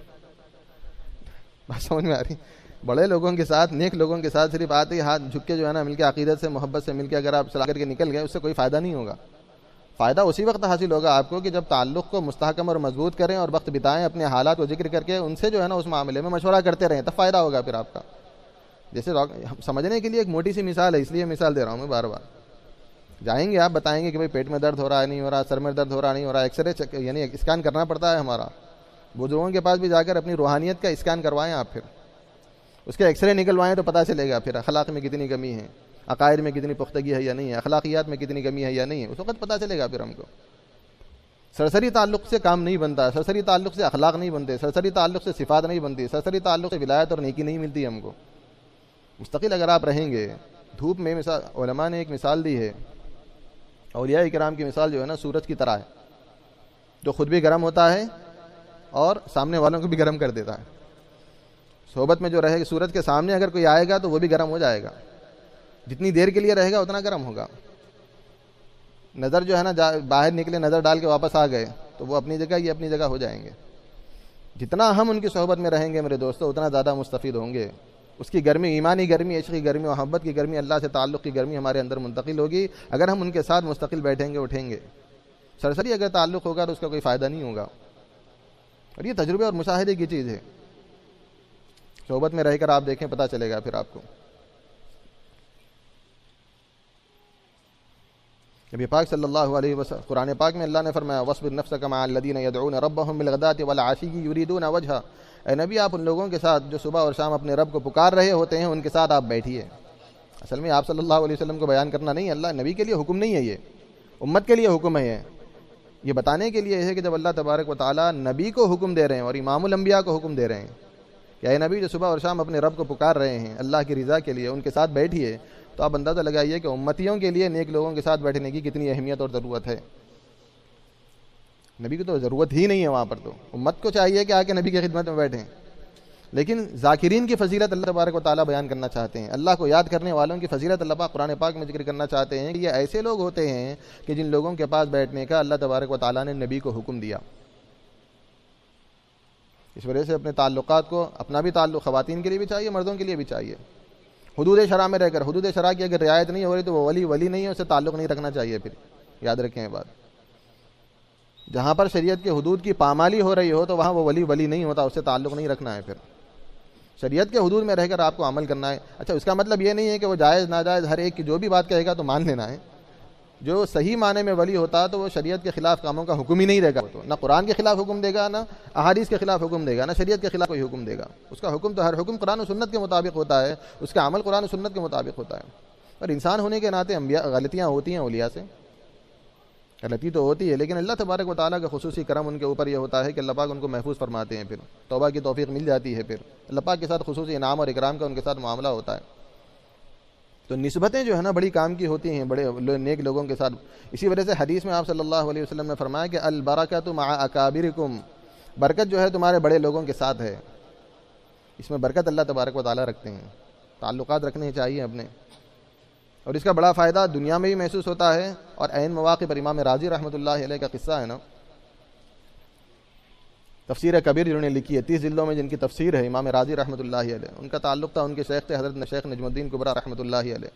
بات سمجھ میں آ رہی؟ بڑے لوگوں کے ساتھ، نیک لوگوں کے ساتھ صرف آتے ہی ہاتھ جھک کے جو ہے نا مل کے عقیدت سے، محبت سے مل کے اگر آپ سلام کر کے نکل گئے، اس سے کوئی فائدہ نہیں ہوگا. فائدہ اسی وقت حاصل ہوگا آپ کو کہ جب تعلق کو مستحکم اور مضبوط کریں اور وقت بتائیں اپنے حالات کو ذکر کر کے ان سے جو ہے نا اس معاملے میں مشورہ کرتے رہیں، تب فائدہ ہوگا پھر آپ کا. جیسے سمجھنے کے لیے ایک موٹی سی مثال ہے، اس لیے مثال دے رہا ہوں میں بار بار. جائیں گے آپ بتائیں گے کہ بھائی پیٹ میں درد ہو رہا ہے، نہیں ہو رہا، سر میں درد ہو رہا نہیں ہو رہا، ایکس رے یعنی اسکین کرنا پڑتا ہے ہمارا. بزرگوں کے پاس بھی جا کر اپنی روحانیت کا اسکین کروائیں آپ، پھر اس کے ایکس رے نکلوائیں تو پتہ چلے گا پھر اخلاق میں کتنی کمی ہے، عقائد میں کتنی پختگی ہے یا نہیں ہے، اخلاقیات میں کتنی کمی ہے یا نہیں ہے. اس وقت پتہ چلے گا پھر ہم کو. سرسری تعلق سے کام نہیں بنتا، سرسری تعلق سے اخلاق نہیں بنتے، سرسری تعلق سے صفات نہیں بنتی، سرسری تعلق سے ولایت اور نیکی نہیں ملتی ہم کو. مستقل اگر آپ رہیں گے دھوپ میں، مثال علماء نے ایک مثال دی ہے، اولیاء کرام کی مثال جو ہے نا سورج کی طرح ہے، جو خود بھی گرم ہوتا ہے اور سامنے والوں کو بھی گرم کر دیتا ہے. صحبت میں جو رہے گا، سورج کے سامنے اگر کوئی آئے گا تو وہ بھی گرم ہو جائے گا، جتنی دیر کے لیے رہے گا اتنا گرم ہوگا. نظر جو ہے نا باہر نکلے، نظر ڈال کے واپس آ گئے تو وہ اپنی جگہ، یہ اپنی جگہ ہو جائیں گے. جتنا ہم ان کی صحبت میں رہیں گے میرے دوستو اتنا زیادہ مستفید ہوں گے. اس کی گرمی، ایمانی گرمی، عشق کی گرمی، محبت کی گرمی، اللہ سے تعلق کی گرمی ہمارے اندر منتقل ہوگی اگر ہم ان کے ساتھ مستقل بیٹھیں گے، اٹھیں گے. سرسری اگر تعلق ہوگا تو اس کا کوئی فائدہ نہیں ہوگا. اور یہ تجربے اور مشاہدے کی چیز ہے. صحبت میں رہ کر آپ دیکھیں، پتہ چلے گا پھر آپ کو. نبی پاک صلی اللہ علیہ وسلم قرآن پاک میں اللہ نے فرمایا وَاصْبِرْ نَفْسَكَ مَعَ الَّذِينَ يَدْعُونَ رَبَّهُمْ بِالْغَدَاةِ وَالْعَشِيِّ يُرِيدُونَ وَجْهَهُ. اے نبی آپ ان لوگوں کے ساتھ جو صبح اور شام اپنے رب کو پکار رہے ہوتے ہیں ان کے ساتھ آپ بیٹھیے۔ اصل میں آپ صلی اللہ علیہ وسلم کو بیان کرنا نہیں، اللہ نبی کے لیے حکم نہیں ہے، یہ امت کے لیے حکم ہے۔ یہ بتانے کے لیے ہے کہ جب اللہ تبارک و تعالیٰ نبی کو حکم دے رہے ہیں اور امام الانبیاء کو حکم دے رہے ہیں کہ اے نبی جو صبح اور شام اپنے رب کو پکار رہے ہیں اللہ کی رضا کے لیے ان کے ساتھ بیٹھیے، تو آپ اندازہ لگائیے کہ امتیوں کے لیے نیک لوگوں کے ساتھ بیٹھنے کی کتنی اہمیت اور ضرورت ہے۔ نبی کو تو ضرورت ہی نہیں ہے، وہاں پر تو امت کو چاہیے کہ آ کے نبی کی خدمت میں بیٹھیں، لیکن ذاکرین کی فضیلت اللہ تبارک و تعالیٰ بیان کرنا چاہتے ہیں، اللہ کو یاد کرنے والوں کی فضیلت اللہ پاک قرآن پاک میں ذکر کرنا چاہتے ہیں کہ یہ ایسے لوگ ہوتے ہیں کہ جن لوگوں کے پاس بیٹھنے کا اللہ تبارک و تعالیٰ نے نبی کو حکم دیا۔ اس وجہ سے اپنے تعلقات کو، اپنا بھی تعلق خواتین کے لیے بھی چاہیے، مردوں کے لیے بھی چاہیے، حدود شرع میں رہ کر، حدود شرع کی اگر رعایت نہیں ہو رہی تو وہ ولی ولی نہیں ہے، اسے تعلق نہیں رکھنا چاہیے۔ پھر یاد رکھیں یہ بات، جہاں پر شریعت کے حدود کی پامالی ہو رہی ہو تو وہاں وہ ولی ولی نہیں ہوتا، اس سے تعلق نہیں رکھنا ہے۔ پھر شریعت کے حدود میں رہ کر آپ کو عمل کرنا ہے۔ اچھا، اس کا مطلب یہ نہیں ہے کہ وہ جائز ناجائز ہر ایک کی جو بھی بات کہے گا تو مان لینا ہے۔ جو صحیح معنی میں ولی ہوتا تو وہ شریعت کے خلاف کاموں کا حکم ہی نہیں دے گا، تو نہ قرآن کے خلاف حکم دے گا، نہ احادیث کے خلاف حکم دے گا، نہ شریعت کے خلاف کوئی حکم دے گا۔ اس کا حکم تو ہر حکم قرآن و سنت کے مطابق ہوتا ہے، اس کا عمل قرآن و سنت کے مطابق ہوتا ہے۔ اور انسان ہونے کے ناطے انبیاء غلطیاں ہوتی ہیں، اولیاء سے غلطی تو ہوتی ہے، لیکن اللہ تبارک و تعالیٰ کا خصوصی کرم ان کے اوپر یہ ہوتا ہے کہ اللہ پاک ان کو محفوظ فرماتے ہیں، پھر توبہ کی توفیق مل جاتی ہے، پھر اللہ پاک کے ساتھ خصوصی انعام اور اکرام کا ان کے ساتھ معاملہ ہوتا ہے۔ تو نسبتیں جو ہے نا بڑی کام کی ہوتی ہیں بڑے نیک لوگوں کے ساتھ۔ اسی وجہ سے حدیث میں آپ صلی اللہ علیہ وسلم نے فرمایا کہ البرکۃ مع اکابرکم، برکت جو ہے تمہارے بڑے لوگوں کے ساتھ ہے۔ اس میں برکت اللہ تبارک و تعالیٰ رکھتے ہیں، تعلقات رکھنے چاہیے اپنے، اور اس کا بڑا فائدہ دنیا میں بھی محسوس ہوتا ہے، اور عین مواقع پر امام راضی رحمۃ اللہ علیہ کا قصہ ہے نا، تفسیر کبیر جنہوں نے لکھی ہے، تیس جلدوں میں جن کی تفسیر ہے، امام راضی رحمۃ اللہ علیہ، ان کا تعلق تھا ان کے شیخ تھے حضرت شیخ نجم الدین کبریٰ رحمۃ اللہ علیہ۔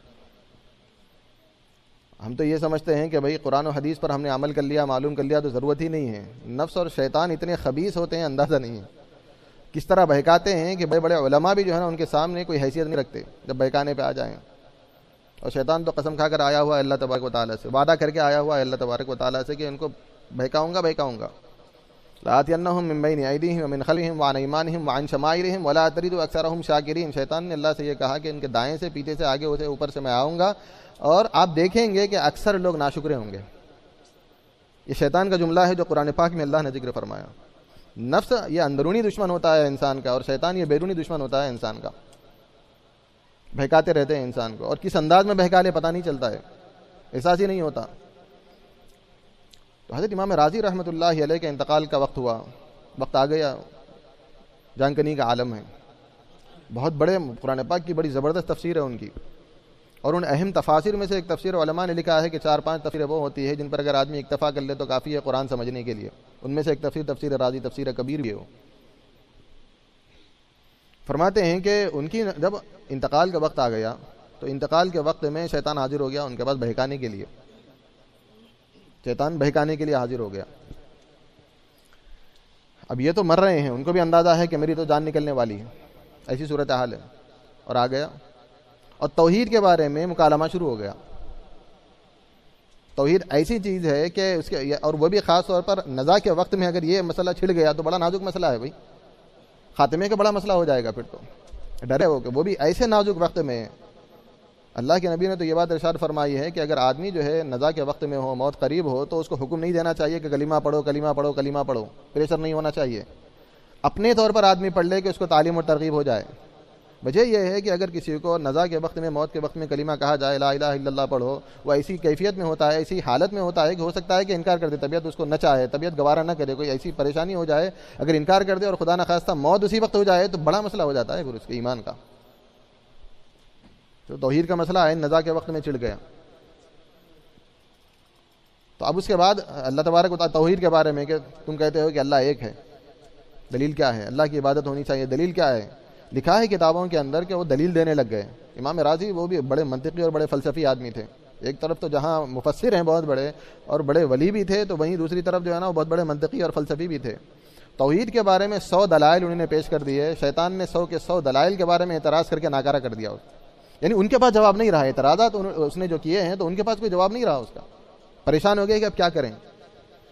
ہم تو یہ سمجھتے ہیں کہ بھئی قرآن و حدیث پر ہم نے عمل کر لیا، معلوم کر لیا تو ضرورت ہی نہیں ہے۔ نفس اور شیطان اتنے خبیث ہوتے ہیں، اندازہ نہیں ہے کس طرح بہکاتے ہیں کہ بڑے بڑے علماء بھی جو ہے نا ان کے سامنے کوئی حیثیت نہیں رکھتے جب بہکانے پہ آ جائیں۔ اور شیطان تو قسم کھا کر آیا ہوا ہے اللہ تبارک و تعالیٰ سے، وعدہ کر کے آیا ہوا ہے اللہ تبارک و تعالیٰ سے کہ ان کو بہکاؤں گا بہکاؤں گا۔ لآتینہم من بین ایدیہم ومن خلفہم وعن ایمانہم وعن شمائلہم ولا تجد اکثرہم شاکرین۔ شیطان نے اللہ سے یہ کہا کہ ان کے دائیں سے، پیچھے سے، آگے سے، اوپر سے میں آؤں گا اور آپ دیکھیں گے کہ اکثر لوگ ناشکرے ہوں گے۔ یہ شیطان کا جملہ ہے جو قرآن پاک میں اللہ نے ذکر فرمایا۔ نفس یہ اندرونی دشمن ہوتا ہے انسان کا، اور شیطان یہ بیرونی دشمن ہوتا ہے انسان کا، بہکاتے رہتے ہیں انسان کو، اور کس انداز میں بہکا لے پتہ نہیں چلتا ہے، احساس ہی نہیں ہوتا۔ تو حضرت امام راضی رحمۃ اللہ علیہ کے انتقال کا وقت ہوا، وقت آ گیا، جان کنی کا عالم ہے، بہت بڑے قرآن پاک کی بڑی زبردست تفسیر ہے ان کی، اور ان اہم تفاسیر میں سے ایک تفسیر علماء نے لکھا ہے کہ چار پانچ تفسیریں وہ ہوتی ہے جن پر اگر آدمی اکتفا کر لے تو کافی ہے قرآن سمجھنے کے لیے۔ ان میں سے ایک تفسیر تفسیر راضی، تفسیر کبیر بھی ہو۔ فرماتے ہیں کہ ان کی جب انتقال کا وقت آ گیا تو انتقال کے وقت میں شیطان حاضر ہو گیا ان کے پاس بہکانے کے لیے، شیطان بہکانے کے لیے حاضر ہو گیا۔ اب یہ تو مر رہے ہیں، ان کو بھی اندازہ ہے کہ میری تو جان نکلنے والی ہے، ایسی صورتحال ہے، اور آ گیا اور توحید کے بارے میں مکالمہ شروع ہو گیا۔ توحید ایسی چیز ہے کہ اس کے، اور وہ بھی خاص طور پر نزاع کے وقت میں اگر یہ مسئلہ چھڑ گیا تو بڑا نازک مسئلہ ہے بھائی، خاتمے کا بڑا مسئلہ ہو جائے گا پھر تو، ڈرے ہو کہ وہ بھی ایسے نازک وقت میں۔ اللہ کے نبی نے تو یہ بات ارشاد فرمائی ہے کہ اگر آدمی جو ہے نزاع کے وقت میں ہو، موت قریب ہو، تو اس کو حکم نہیں دینا چاہیے کہ کلمہ پڑھو کلمہ پڑھو کلمہ پڑھو، پریشر نہیں ہونا چاہیے، اپنے طور پر آدمی پڑھ لے کہ اس کو تعلیم اور ترغیب ہو جائے۔ وجہ یہ ہے کہ اگر کسی کو نزاع کے وقت میں، موت کے وقت میں کلمہ کہا جائے لا الہ الا اللہ پڑھو، وہ ایسی کیفیت میں ہوتا ہے، ایسی حالت میں ہوتا ہے کہ ہو سکتا ہے کہ انکار کر دے، طبیعت اس کو نہ چاہے، طبیعت گوارا نہ کرے، کوئی ایسی پریشانی ہو جائے، اگر انکار کر دے اور خدا نخواستہ موت اسی وقت ہو جائے تو بڑا مسئلہ ہو جاتا ہے پھر اس کے ایمان کا۔ تو توحید کا مسئلہ ہے نزاع کے وقت میں چڑھ گیا۔ تو اب اس کے بعد اللہ تبارک و تعالیٰ توحید کے بارے میں کہ تم کہتے ہو کہ اللہ ایک ہے، دلیل کیا ہے؟ اللہ کی عبادت ہونی چاہیے، دلیل کیا ہے؟ لکھا ہے کتابوں کے اندر کہ وہ دلیل دینے لگ گئے۔ امام راضی وہ بھی بڑے منطقی اور بڑے فلسفی آدمی تھے، ایک طرف تو جہاں مفسر ہیں بہت بڑے اور بڑے ولی بھی تھے، تو وہیں دوسری طرف جو ہے نا وہ بہت بڑے منطقی اور فلسفی بھی تھے۔ توحید کے بارے میں سو دلائل انہوں نے پیش کر دیے، شیطان نے سو کے سو دلائل کے بارے میں اعتراض کر کے ناکارہ کر دیا، یعنی ان کے پاس جواب نہیں رہا، اعتراضات اس نے جو کیے ہیں تو ان کے پاس کوئی جواب نہیں رہا اس کا، پریشان ہو گئے کہ اب کیا کریں۔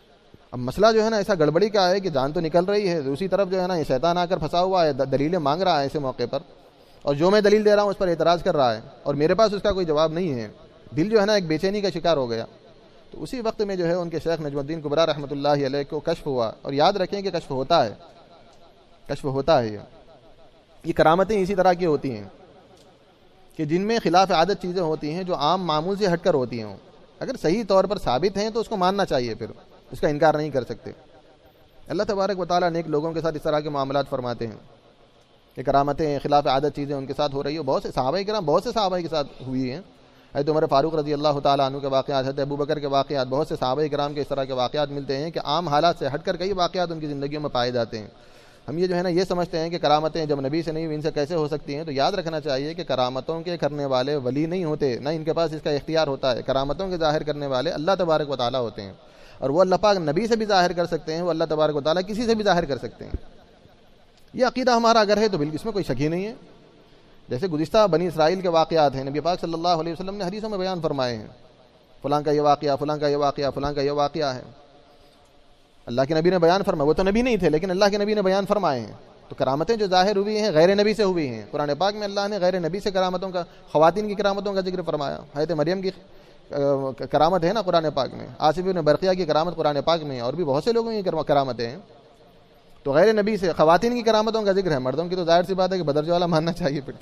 اب مسئلہ جو ہے نا ایسا گڑبڑی کا ہے کہ جان تو نکل رہی ہے، دوسری طرف جو ہے نا یہ شیطان آ کر پھنسا ہوا ہے، دلیلیں مانگ رہا ہے ایسے موقع پر، اور جو میں دلیل دے رہا ہوں اس پر اعتراض کر رہا ہے اور میرے پاس اس کا کوئی جواب نہیں ہے، دل جو ہے نا ایک بے چینی کا شکار ہو گیا۔ تو اسی وقت میں جو ہے ان کے شیخ نجم الدین کبریٰ رحمۃ اللہ علیہ کو کشف ہوا، اور یاد رکھیں کہ کشف ہوتا ہے، کشف ہوتا ہے، یہ یہ کرامتیں اسی طرح کی ہوتی ہیں کہ جن میں خلاف عادت چیزیں ہوتی ہیں جو عام معمول سے ہٹ کر ہوتی ہیں، اگر صحیح طور پر ثابت ہیں تو اس کو ماننا چاہیے، پھر اس کا انکار نہیں کر سکتے۔ اللہ تبارک و تعالیٰ نیک لوگوں کے ساتھ اس طرح کے معاملات فرماتے ہیں کہ کرامتیں خلاف عادت چیزیں ان کے ساتھ ہو رہی ہو۔ بہت سے صحابہ کرام بہت سے صحابہ کے ساتھ ہوئی ہیں، حضرت عمر فاروق رضی اللہ تعالیٰ عنہ کے واقعات، حضرت ابو بکر کے واقعات، بہت سے صحابہ کرام کے اس طرح کے واقعات ملتے ہیں کہ عام حالات سے ہٹ کر کئی واقعات ان کی زندگیوں میں پائے جاتے ہیں۔ ہم یہ جو ہے نا یہ سمجھتے ہیں کہ کرامتیں جب نبی سے نہیں ہوئی ان سے کیسے ہو سکتی ہیں، تو یاد رکھنا چاہیے کہ کرامتوں کے کرنے والے ولی نہیں ہوتے، نہ ان کے پاس اس کا اختیار ہوتا ہے۔ کرامتوں کے ظاہر کرنے والے اللہ تبارک و تعالیٰ ہوتے ہیں، اور وہ اللہ پاک نبی سے بھی ظاہر کر سکتے ہیں، وہ اللہ تبارک و تعالیٰ کسی سے بھی ظاہر کر سکتے ہیں۔ یہ عقیدہ ہمارا اگر ہے تو بالکل اس میں کوئی شک ہی نہیں ہے۔ جیسے گزشتہ بنی اسرائیل کے واقعات ہیں، نبی پاک صلی اللہ علیہ وسلم نے حدیثوں میں بیان فرمائے ہیں، فلاں کا یہ واقعہ، فلاں کا یہ واقعہ، فلاں کا یہ واقعہ ہے، اللہ کے نبی نے بیان فرمایا۔ وہ تو نبی نہیں تھے لیکن اللہ کے نبی نے بیان فرمائے ہیں۔ تو کرامتیں جو ظاہر ہوئی ہیں غیر نبی سے ہوئی ہیں۔ قرآن پاک میں اللہ نے غیر نبی سے کرامتوں کا، خواتین کی کرامتوں کا ذکر فرمایا۔ حضرت مریم کی کرامت ہے نا قرآن پاک میں، آصف بن برقیہ کی کرامت قرآن پاک میں ہے، اور بھی بہت سے لوگوں کی کرامتیں ہیں۔ تو غیر نبی سے خواتین کی کرامتوں کا ذکر ہے، مردوں کی تو ظاہر سی بات ہے کہ بدرجہ والا ماننا چاہیے پھر۔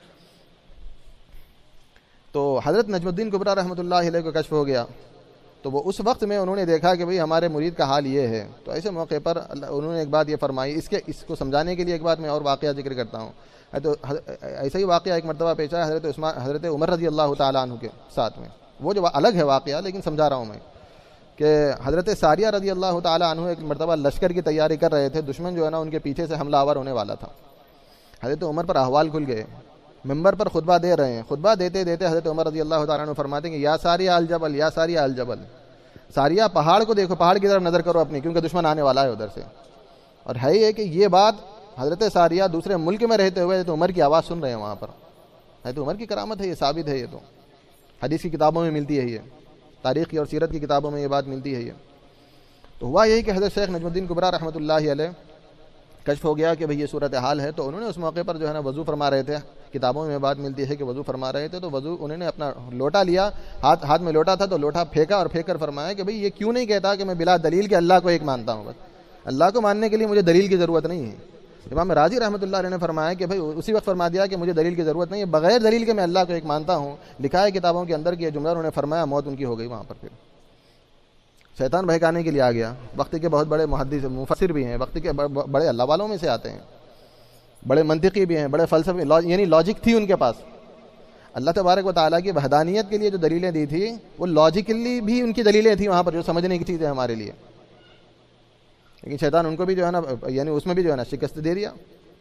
تو حضرت نجم الدین کبریٰ رحمۃ اللہ علیہ کو کشف ہو گیا، تو وہ اس وقت میں انہوں نے دیکھا کہ بھئی ہمارے مرید کا حال یہ ہے۔ تو ایسے موقع پر انہوں نے ایک بات یہ فرمائی، اس کے اس کو سمجھانے کے لیے ایک بات میں اور واقعہ ذکر کرتا ہوں۔ تو ایسا ہی واقعہ ایک مرتبہ پیش آیا حضرت عثمان حضرت عمر رضی اللہ تعالیٰ عنہ کے ساتھ میں، وہ جو الگ ہے واقعہ لیکن سمجھا رہا ہوں میں، کہ حضرت ساریہ رضی اللہ تعالیٰ عنہ ایک مرتبہ لشکر کی تیاری کر رہے تھے، دشمن جو ہے نا ان کے پیچھے سے حملہ آور ہونے والا تھا۔ حضرت عمر پر احوال کھل گئے، ممبر پر خطبہ دے رہے ہیں، خطبہ دیتے دیتے حضرت عمر رضی اللہ تعالیٰ عنہ فرماتے ہیں کہ یا ساریہ الجبل، یا ساریہ الجبل، ساریہ پہاڑ کو دیکھو، پہاڑ کی طرف نظر کرو اپنی، کیونکہ دشمن آنے والا ہے ادھر سے۔ اور ہے یہ کہ یہ بات حضرت ساریہ دوسرے ملک میں رہتے ہوئے حضرت عمر کی آواز سن رہے ہیں وہاں پر۔ حضرت عمر کی کرامت ہے، یہ ثابت ہے، یہ تو حدیث کی کتابوں میں ملتی ہے، یہ تاریخ کی اور سیرت کی کتابوں میں یہ بات ملتی ہے۔ یہ تو ہوا یہی کہ حضرت شیخ نجم الدین کبریٰ رحمۃ اللہ علیہ کشف ہو گیا کہ بھئی یہ صورت حال ہے۔ تو انہوں نے اس موقع پر جو ہے نا وضو فرما رہے تھے، کتابوں میں بات ملتی ہے کہ وضو فرما رہے تھے، تو وضو انہوں نے اپنا لوٹا لیا، ہاتھ ہاتھ میں لوٹا تھا تو لوٹا پھینکا، اور پھینک کر فرمایا کہ بھئی یہ کیوں نہیں کہتا کہ میں بلا دلیل کے اللہ کو ایک مانتا ہوں، بس اللہ کو ماننے کے لیے مجھے دلیل کی ضرورت نہیں ہے۔ امام راضی رحمۃ اللہ علیہ نے فرمایا کہ بھئی اسی وقت فرما دیا کہ مجھے دلیل کی ضرورت نہیں ہے، بغیر دلیل کے میں اللہ کو ایک مانتا ہوں۔ لکھا ہے کتابوں کے اندر کہ یہ جملہ انہوں نے فرمایا، موت ان کی ہو گئی وہاں پر۔ پھر شیطان بہکانے کے لیے آ گیا۔ وقت کے بہت بڑے محدث مفسر بھی ہیں، وقت کے بڑے اللہ والوں میں سے آتے ہیں، بڑے منطقی بھی ہیں، بڑے فلسفی، یعنی لاجک تھی ان کے پاس۔ اللہ تبارک و تعالیٰ کی وحدانیت کے لیے جو دلیلیں دی تھی وہ لاجیکلی بھی ان کی دلیلیں تھیں وہاں پر، جو سمجھنے کی چیزیں ہمارے لیے، لیکن شیطان ان کو بھی جو ہے نا یعنی اس میں بھی جو ہے نا شکست دے دیا۔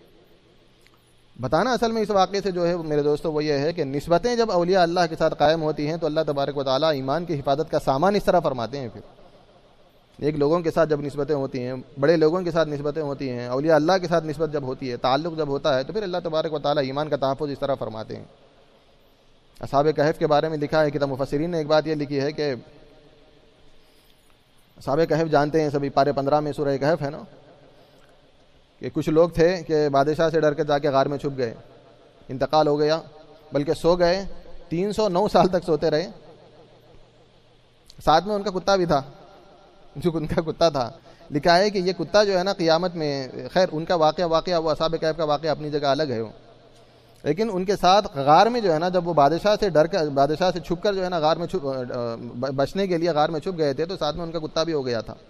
بتانا اصل میں اس واقعے سے جو ہے میرے دوستوں وہ یہ ہے کہ نسبتیں جب اولیاء اللہ کے ساتھ قائم ہوتی ہیں تو اللہ تبارک و تعالیٰ ایمان کی حفاظت کا سامان اس طرح فرماتے ہیں۔ پھر ایک لوگوں کے ساتھ جب نسبتیں ہوتی ہیں، بڑے لوگوں کے ساتھ نسبتیں ہوتی ہیں، اولیاء اللہ کے ساتھ نسبت جب ہوتی ہے، تعلق جب ہوتا ہے، تو پھر اللہ تبارک و تعالیٰ ایمان کا تحفظ اس طرح فرماتے ہیں۔ اصحاب کہف کے بارے میں لکھا ہے، کتاب مفسرین نے ایک بات یہ لکھی ہے کہ اصحاب کہف جانتے ہیں سبھی، پارے پندرہ میں سورہ کہف ہے نا، کہ کچھ لوگ تھے کہ بادشاہ سے ڈر کے جا کے غار میں چھپ گئے، انتقال ہو گیا، بلکہ سو گئے، تین سو نو سال تک سوتے رہے، ساتھ میں ان کا کتا بھی تھا، جو ان کا کتا تھا۔ لکھا ہے کہ یہ کتا جو ہے نا قیامت میں، خیر ان کا واقعہ واقعہ وہ اصحاب کہف کا واقعہ اپنی جگہ الگ ہے، لیکن ان کے ساتھ غار میں جو ہے نا جب وہ بادشاہ سے ڈر کر بادشاہ سے چھپ کر جو ہے نا غار میں چھپ بچنے کے لیے غار میں چھپ گئے تھے، تو ساتھ میں ان کا کتا بھی ہو گیا تھا۔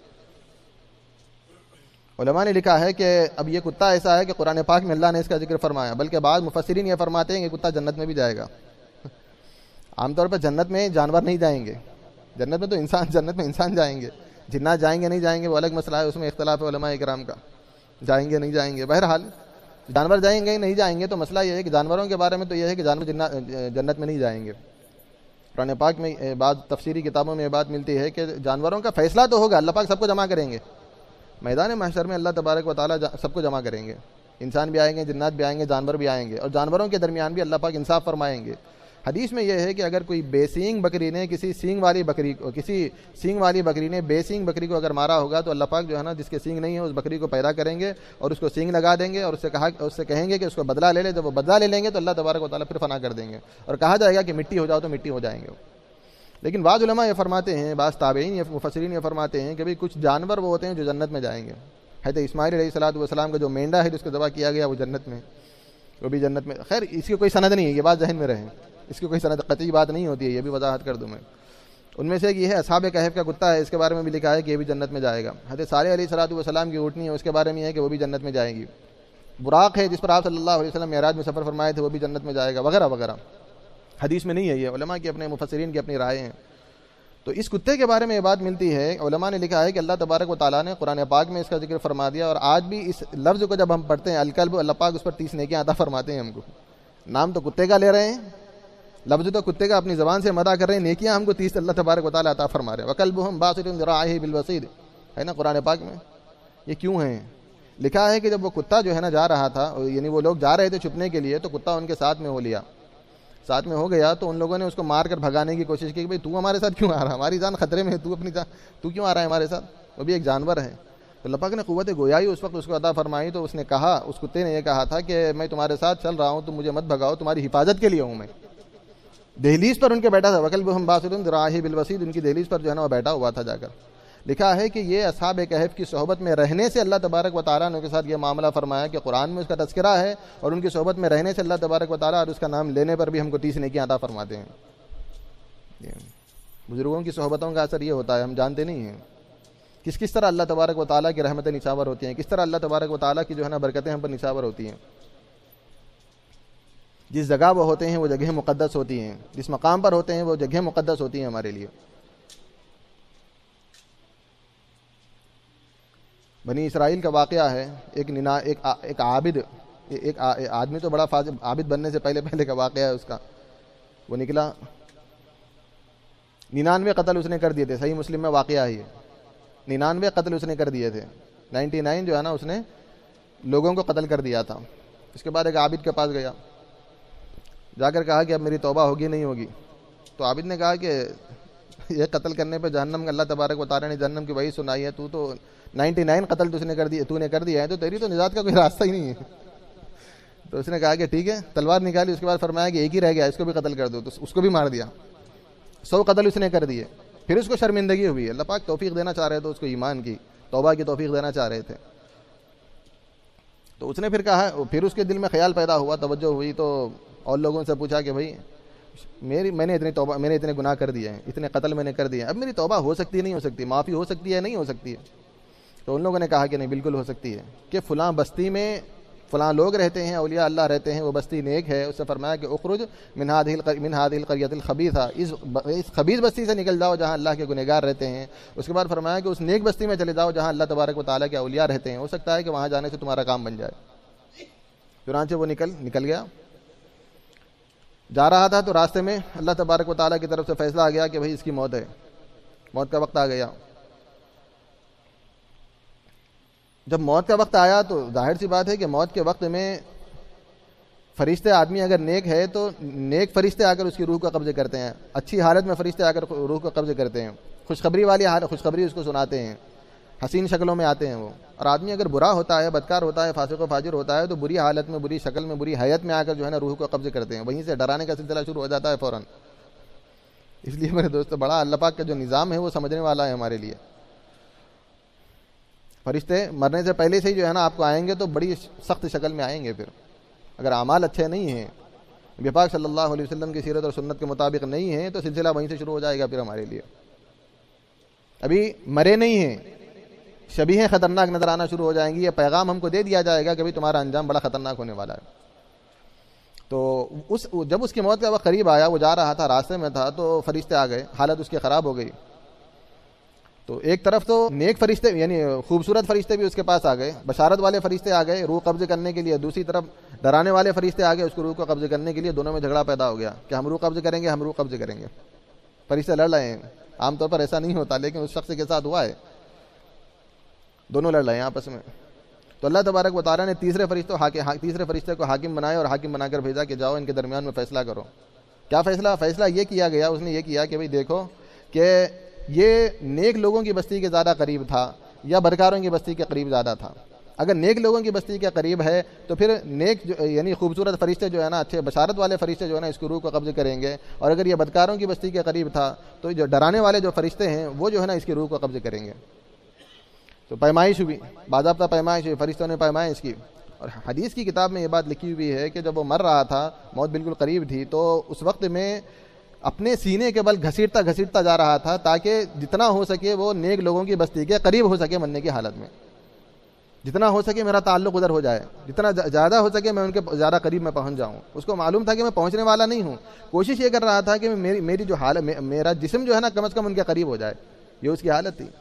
علماء نے لکھا ہے کہ اب یہ کتا ایسا ہے کہ قرآن پاک میں اللہ نے اس کا ذکر فرمایا، بلکہ بعض مفسرین یہ فرماتے ہیں کہ کتا جنت میں بھی جائے گا۔ عام طور پر جنت میں جانور نہیں جائیں گے، جنت میں تو انسان جنت میں انسان جائیں گے، جنات جائیں گے نہیں جائیں گے وہ الگ مسئلہ ہے، اس میں اختلاف ہے علماء کرام کا، جائیں گے نہیں جائیں گے۔ بہرحال جانور جائیں گے نہیں جائیں گے تو مسئلہ یہ ہے کہ جانوروں کے بارے میں تو یہ ہے کہ جانور جنت میں نہیں جائیں گے۔ قرآن پاک میں بعض تفسیری کتابوں میں یہ بات ملتی ہے کہ جانوروں کا فیصلہ تو ہوگا، اللہ پاک سب کو جمع کریں گے میدان محشر میں، اللہ تبارک و تعالیٰ سب کو جمع کریں گے، انسان بھی آئیں گے، جنات بھی آئیں گے، جانور بھی آئیں گے، اور جانوروں کے درمیان بھی اللہ پاک انصاف فرمائیں گے۔ حدیث میں یہ ہے کہ اگر کوئی بے سینگ بکری نے کسی سینگ والی بکری کو کسی سینگ والی بکری نے بے سینگ بکری کو اگر مارا ہوگا تو اللہ پاک جو ہے نا جس کے سینگ نہیں ہے اس بکری کو پیدا کریں گے اور اس کو سینگ لگا دیں گے اور اس سے کہا اس سے کہیں گے کہ اس کو بدلہ لے لے. جب وہ بدلہ لے لیں گے تو اللہ تبارک و تعالیٰ پھر فنا کر دیں گے اور کہا جائے گا کہ مٹی ہو جاؤ تو مٹی ہو جائیں گے. لیکن بعض علماء یہ فرماتے ہیں, بعض تابعین یا مفسرین یہ فرماتے ہیں کہ بھئی کچھ جانور وہ ہوتے ہیں جو جنت میں جائیں گے. حضرت اسماعیل علیہ الصلوۃ والسلام کا جو مینڈا ہے جس کو ذبح کیا گیا وہ جنت میں, وہ بھی جنت میں. خیر اس کی کوئی سند نہیں ہے, یہ بات ذہن میں رہے, اس کی کوئی سند قطعی بات نہیں ہوتی ہے, یہ بھی وضاحت کر دوں میں. ان میں سے ایک یہ ہے اصحاب کہف کا کتا ہے, اس کے بارے میں بھی لکھا ہے کہ یہ بھی جنت میں جائے گا. حضرت صالح علیہ الصلوۃ والسلام کی اونٹنی ہے, اس کے بارے میں ہے کہ وہ بھی جنت میں جائے گی. براق ہے جس پر آپ صلی اللہ علیہ وسلم معراج میں سفر فرمائے تھے, وہ بھی جنت میں جائے گا, وغیرہ وغیرہ. حدیث میں نہیں ہے, یہ علماء کے اپنے مفسرین کی اپنی رائے ہیں. تو اس کتے کے بارے میں یہ بات ملتی ہے, علماء نے لکھا ہے کہ اللہ تبارک و تعالیٰ نے قرآن پاک میں اس کا ذکر فرما دیا, اور آج بھی اس لفظ کو جب ہم پڑھتے ہیں الکلب, اللہ پاک اس پر تیس نیکیاں عطا فرماتے ہیں ہم کو. نام تو کتے کا لے رہے ہیں, لفظ تو کتے کا اپنی زبان سے مدح کر رہے ہیں, نیکیاں ہم کو تیس اللہ تبارک و تعالیٰ عطا فرما رہے ہیں. وَكَلْبُهُمْ بَاسِطٌ ذِرَاعِهِ بِالْوَصِيدِ ہے نا قرآن پاک میں. یہ کیوں ہیں؟ لکھا ہے کہ جب وہ کتا جو ہے نا جا رہا تھا, یعنی وہ لوگ جا رہے تھے چھپنے کے لیے, تو کتا ان کے ساتھ میں ہو لیا, ساتھ میں ہو گیا, تو ان لوگوں نے اس کو مار کر بھگانے کی کوشش کی کہ بھئی تو ہمارے ساتھ کیوں آ رہا ہے, ہماری جان خطرے میں ہے, تو اپنی جان تو کیوں آ رہا ہے ہمارے ساتھ, وہ بھی ایک جانور ہے. تو اللہ پاک نے قوت گویائی اس وقت اس کو عطا فرمائی, تو اس نے کہا, اس کتے نے یہ کہا تھا کہ میں تمہارے ساتھ چل رہا ہوں, تم مجھے مت بھگاؤ, تمہاری حفاظت کے لیے ہوں میں. دہلیز پر ان کے بیٹھا تھا, وَكَلْبُهُمْ بَاسِطٌ ذِرَاعِهِ بِالْوَصِيدِ, ان کی دہلیز پر جو ہے نا وہ بیٹھا ہوا تھا جا کر. لکھا ہے کہ یہ اصحاب کہف کی صحبت میں رہنے سے اللہ تبارک و تعالیٰ نے ان کے ساتھ یہ معاملہ فرمایا کہ قرآن میں اس کا تذکرہ ہے, اور ان کی صحبت میں رہنے سے اللہ تبارک و تعالیٰ اور اس کا نام لینے پر بھی ہم کو تیس نیکیاں عطا فرماتے ہیں. بزرگوں کی صحبتوں کا اثر یہ ہوتا ہے, ہم جانتے نہیں ہیں کس کس طرح اللہ تبارک و تعالیٰ کی رحمتیں نچاور ہوتی ہیں, کس طرح اللہ تبارک و تعالیٰ کی جو ہے نا برکتیں ہم پر نچاور ہوتی ہیں. جس جگہ وہ ہوتے ہیں وہ جگہ مقدس ہوتی ہیں, جس مقام پر ہوتے ہیں وہ جگہ مقدس ہوتی ہیں ہمارے لیے. بنی اسرائیل کا واقعہ ہے, ایک ننا ایک ایک عابد, ایک آدمی تو بڑا فاضل, عابد بننے سے پہلے پہلے کا واقعہ ہے اس کا. وہ نکلا, ننانوے قتل اس نے کر دیے تھے, صحیح مسلم میں واقعہ ہے یہ, ننانوے قتل اس نے کر دیے تھے, نائنٹی نائن جو ہے نا اس نے لوگوں کو قتل کر دیا تھا. اس کے بعد ایک عابد کے پاس گیا, جا کر کہا کہ اب میری توبہ ہوگی نہیں ہوگی. تو عابد نے کہا کہ یہ قتل کرنے پہ جہنم, اللہ تبارک و تعالیٰ نے جہنم کی وحی سنائی ہے, تو تو نائنٹی نائن قتل تو نے کر دیا, تو نے کر دیا ہے, تو تیری تو نجات کا کوئی راستہ ہی نہیں ہے. تو اس نے کہا کہ ٹھیک ہے, تلوار نکالی, اس کے بعد فرمایا کہ ایک ہی رہ گیا, اس کو بھی قتل کر دو, تو اس کو بھی مار دیا. سو قتل اس نے کر دیے. پھر اس کو شرمندگی ہوئی, اللہ پاک توفیق دینا چاہ رہے تھے اس کو, ایمان کی توبہ کی توفیق دینا چاہ رہے تھے. تو اس نے پھر کہا, پھر اس کے دل میں خیال پیدا ہوا, توجہ ہوئی, تو اور لوگوں سے پوچھا کہ بھائی میری میں نے اتنی توبہ میں نے اتنے گناہ کر دیے ہیں, اتنے قتل میں نے کر دیے ہیں, اب میری توبہ ہو سکتی ہے نہیں ہو سکتی, معافی ہو سکتی ہے نہیں ہو سکتی ہے. تو ان لوگوں نے کہا کہ نہیں, بالکل ہو سکتی ہے, کہ فلاں بستی میں فلاں لوگ رہتے ہیں, اولیاء اللہ رہتے ہیں, وہ بستی نیک ہے. اس سے فرمایا کہ اخرج من هذه من هذه القرية الخبيثة, اس خبیث بستی سے نکل جاؤ جہاں اللہ کے گنہگار رہتے ہیں. اس کے بعد فرمایا کہ اس نیک بستی میں چلے جاؤ جہاں اللہ تبارک و تعالیٰ کے اولیاء رہتے ہیں, ہو سکتا ہے کہ وہاں جانے سے تمہارا کام بن جائے. چنانچہ وہ نکل نکل گیا, جا رہا تھا, تو راستے میں اللہ تبارک و تعالیٰ کی طرف سے فیصلہ آ گیا کہ بھئی اس کی موت ہے, موت کا وقت آ گیا. جب موت کا وقت آیا تو ظاہر سی بات ہے کہ موت کے وقت میں فرشتے, آدمی اگر نیک ہے تو نیک فرشتے آ کر اس کی روح کا قبضے کرتے ہیں, اچھی حالت میں فرشتے آ کر روح کا قبضے کرتے ہیں, خوشخبری والی حالت خوشخبری اس کو سناتے ہیں, حسین شکلوں میں آتے ہیں وہ. اور آدمی اگر برا ہوتا ہے, بدکار ہوتا ہے, فاسق و فاجر ہوتا ہے, تو بری حالت میں, بری شکل میں, بری حیت میں آ کر جو ہے نا روح کو قبضے کرتے ہیں. وہیں سے ڈرانے کا سلسلہ شروع ہو جاتا ہے فوراً. اس لیے میرے دوستو, بڑا اللہ پاک کا جو نظام ہے وہ سمجھنے والا ہے ہمارے لیے. فرشتے مرنے سے پہلے سے ہی جو ہے نا آپ کو آئیں گے, تو بڑی سخت شکل میں آئیں گے. پھر اگر اعمال اچھے نہیں ہیں, نبی پاک صلی اللہ علیہ وسلم کی سیرت اور سنت کے مطابق نہیں ہیں, تو سلسلہ وہیں سے شروع ہو جائے گا. پھر ہمارے لیے ابھی مرے نہیں ہیں, شبیہیں خطرناک نظر آنا شروع ہو جائیں گی. یہ پیغام ہم کو دے دیا جائے گا کہ بھئی تمہارا انجام بڑا خطرناک ہونے والا ہے. تو اس جب اس کی موت کا وقت قریب آیا, وہ جا رہا تھا, راستے میں تھا, تو فرشتے آ گئے, حالت اس کی خراب ہو گئی. تو ایک طرف تو نیک فرشتے یعنی خوبصورت فرشتے بھی اس کے پاس آ گئے, بشارت والے فرشتے آ گئے روح قبضے کرنے کے لیے, دوسری طرف ڈرانے والے فرشتے آ گئے اس کو روح کو قبضے کرنے کے لیے. دونوں میں جھگڑا پیدا ہو گیا کہ ہم روح قبضے کریں گے, ہم روح قبضے کریں گے. فرشتے لڑ رہے ہیں, عام طور پر ایسا نہیں ہوتا, لیکن اس شخص کے ساتھ ہوا ہے, دونوں لڑ رہے ہیں آپس میں. تو اللہ تبارک و تعالیٰ نے تیسرے فرشتے تیسرے فرشتے کو حاکم بنایا اور حاکم بنا کر بھیجا کہ جاؤ ان کے درمیان میں فیصلہ کرو. کیا فیصلہ فیصلہ یہ کیا گیا، اس نے یہ کیا کہ بھئی دیکھو کہ یہ نیک لوگوں کی بستی کے زیادہ قریب تھا یا بدکاروں کی بستی کے قریب زیادہ تھا. اگر نیک لوگوں کی بستی کے قریب ہے تو پھر نیک جو یعنی خوبصورت فرشتے جو ہے نا، اچھے بشارت والے فرشتے جو ہے نا اس کی روح کو قبض کریں گے، اور اگر یہ بدکاروں کی بستی کے قریب تھا تو جو ڈرانے والے جو فرشتے ہیں وہ جو ہے نا اس کی روح کو قبض کریں گے. تو پیمائش ہوئی، باضابطہ پیمائش ہوئی، فرشتوں نے پیمائش کی. اور حدیث کی کتاب میں یہ بات لکھی ہوئی ہے کہ جب وہ مر رہا تھا، موت بالکل قریب تھی، تو اس وقت میں اپنے سینے کے بل گھسیٹتا گھسیٹتا جا رہا تھا تاکہ جتنا ہو سکے وہ نیک لوگوں کی بستی کے قریب ہو سکے مرنے کی حالت میں، جتنا ہو سکے میرا تعلق ادھر ہو جائے، جتنا زیادہ ہو سکے میں ان کے زیادہ قریب میں پہنچ جاؤں. اس کو معلوم تھا کہ میں پہنچنے والا نہیں ہوں، کوشش یہ کر رہا تھا کہ میری میری جو حالت، میرا جسم جو ہے نا کم از کم ان کے قریب ہو جائے. یہ اس کی حالت تھی.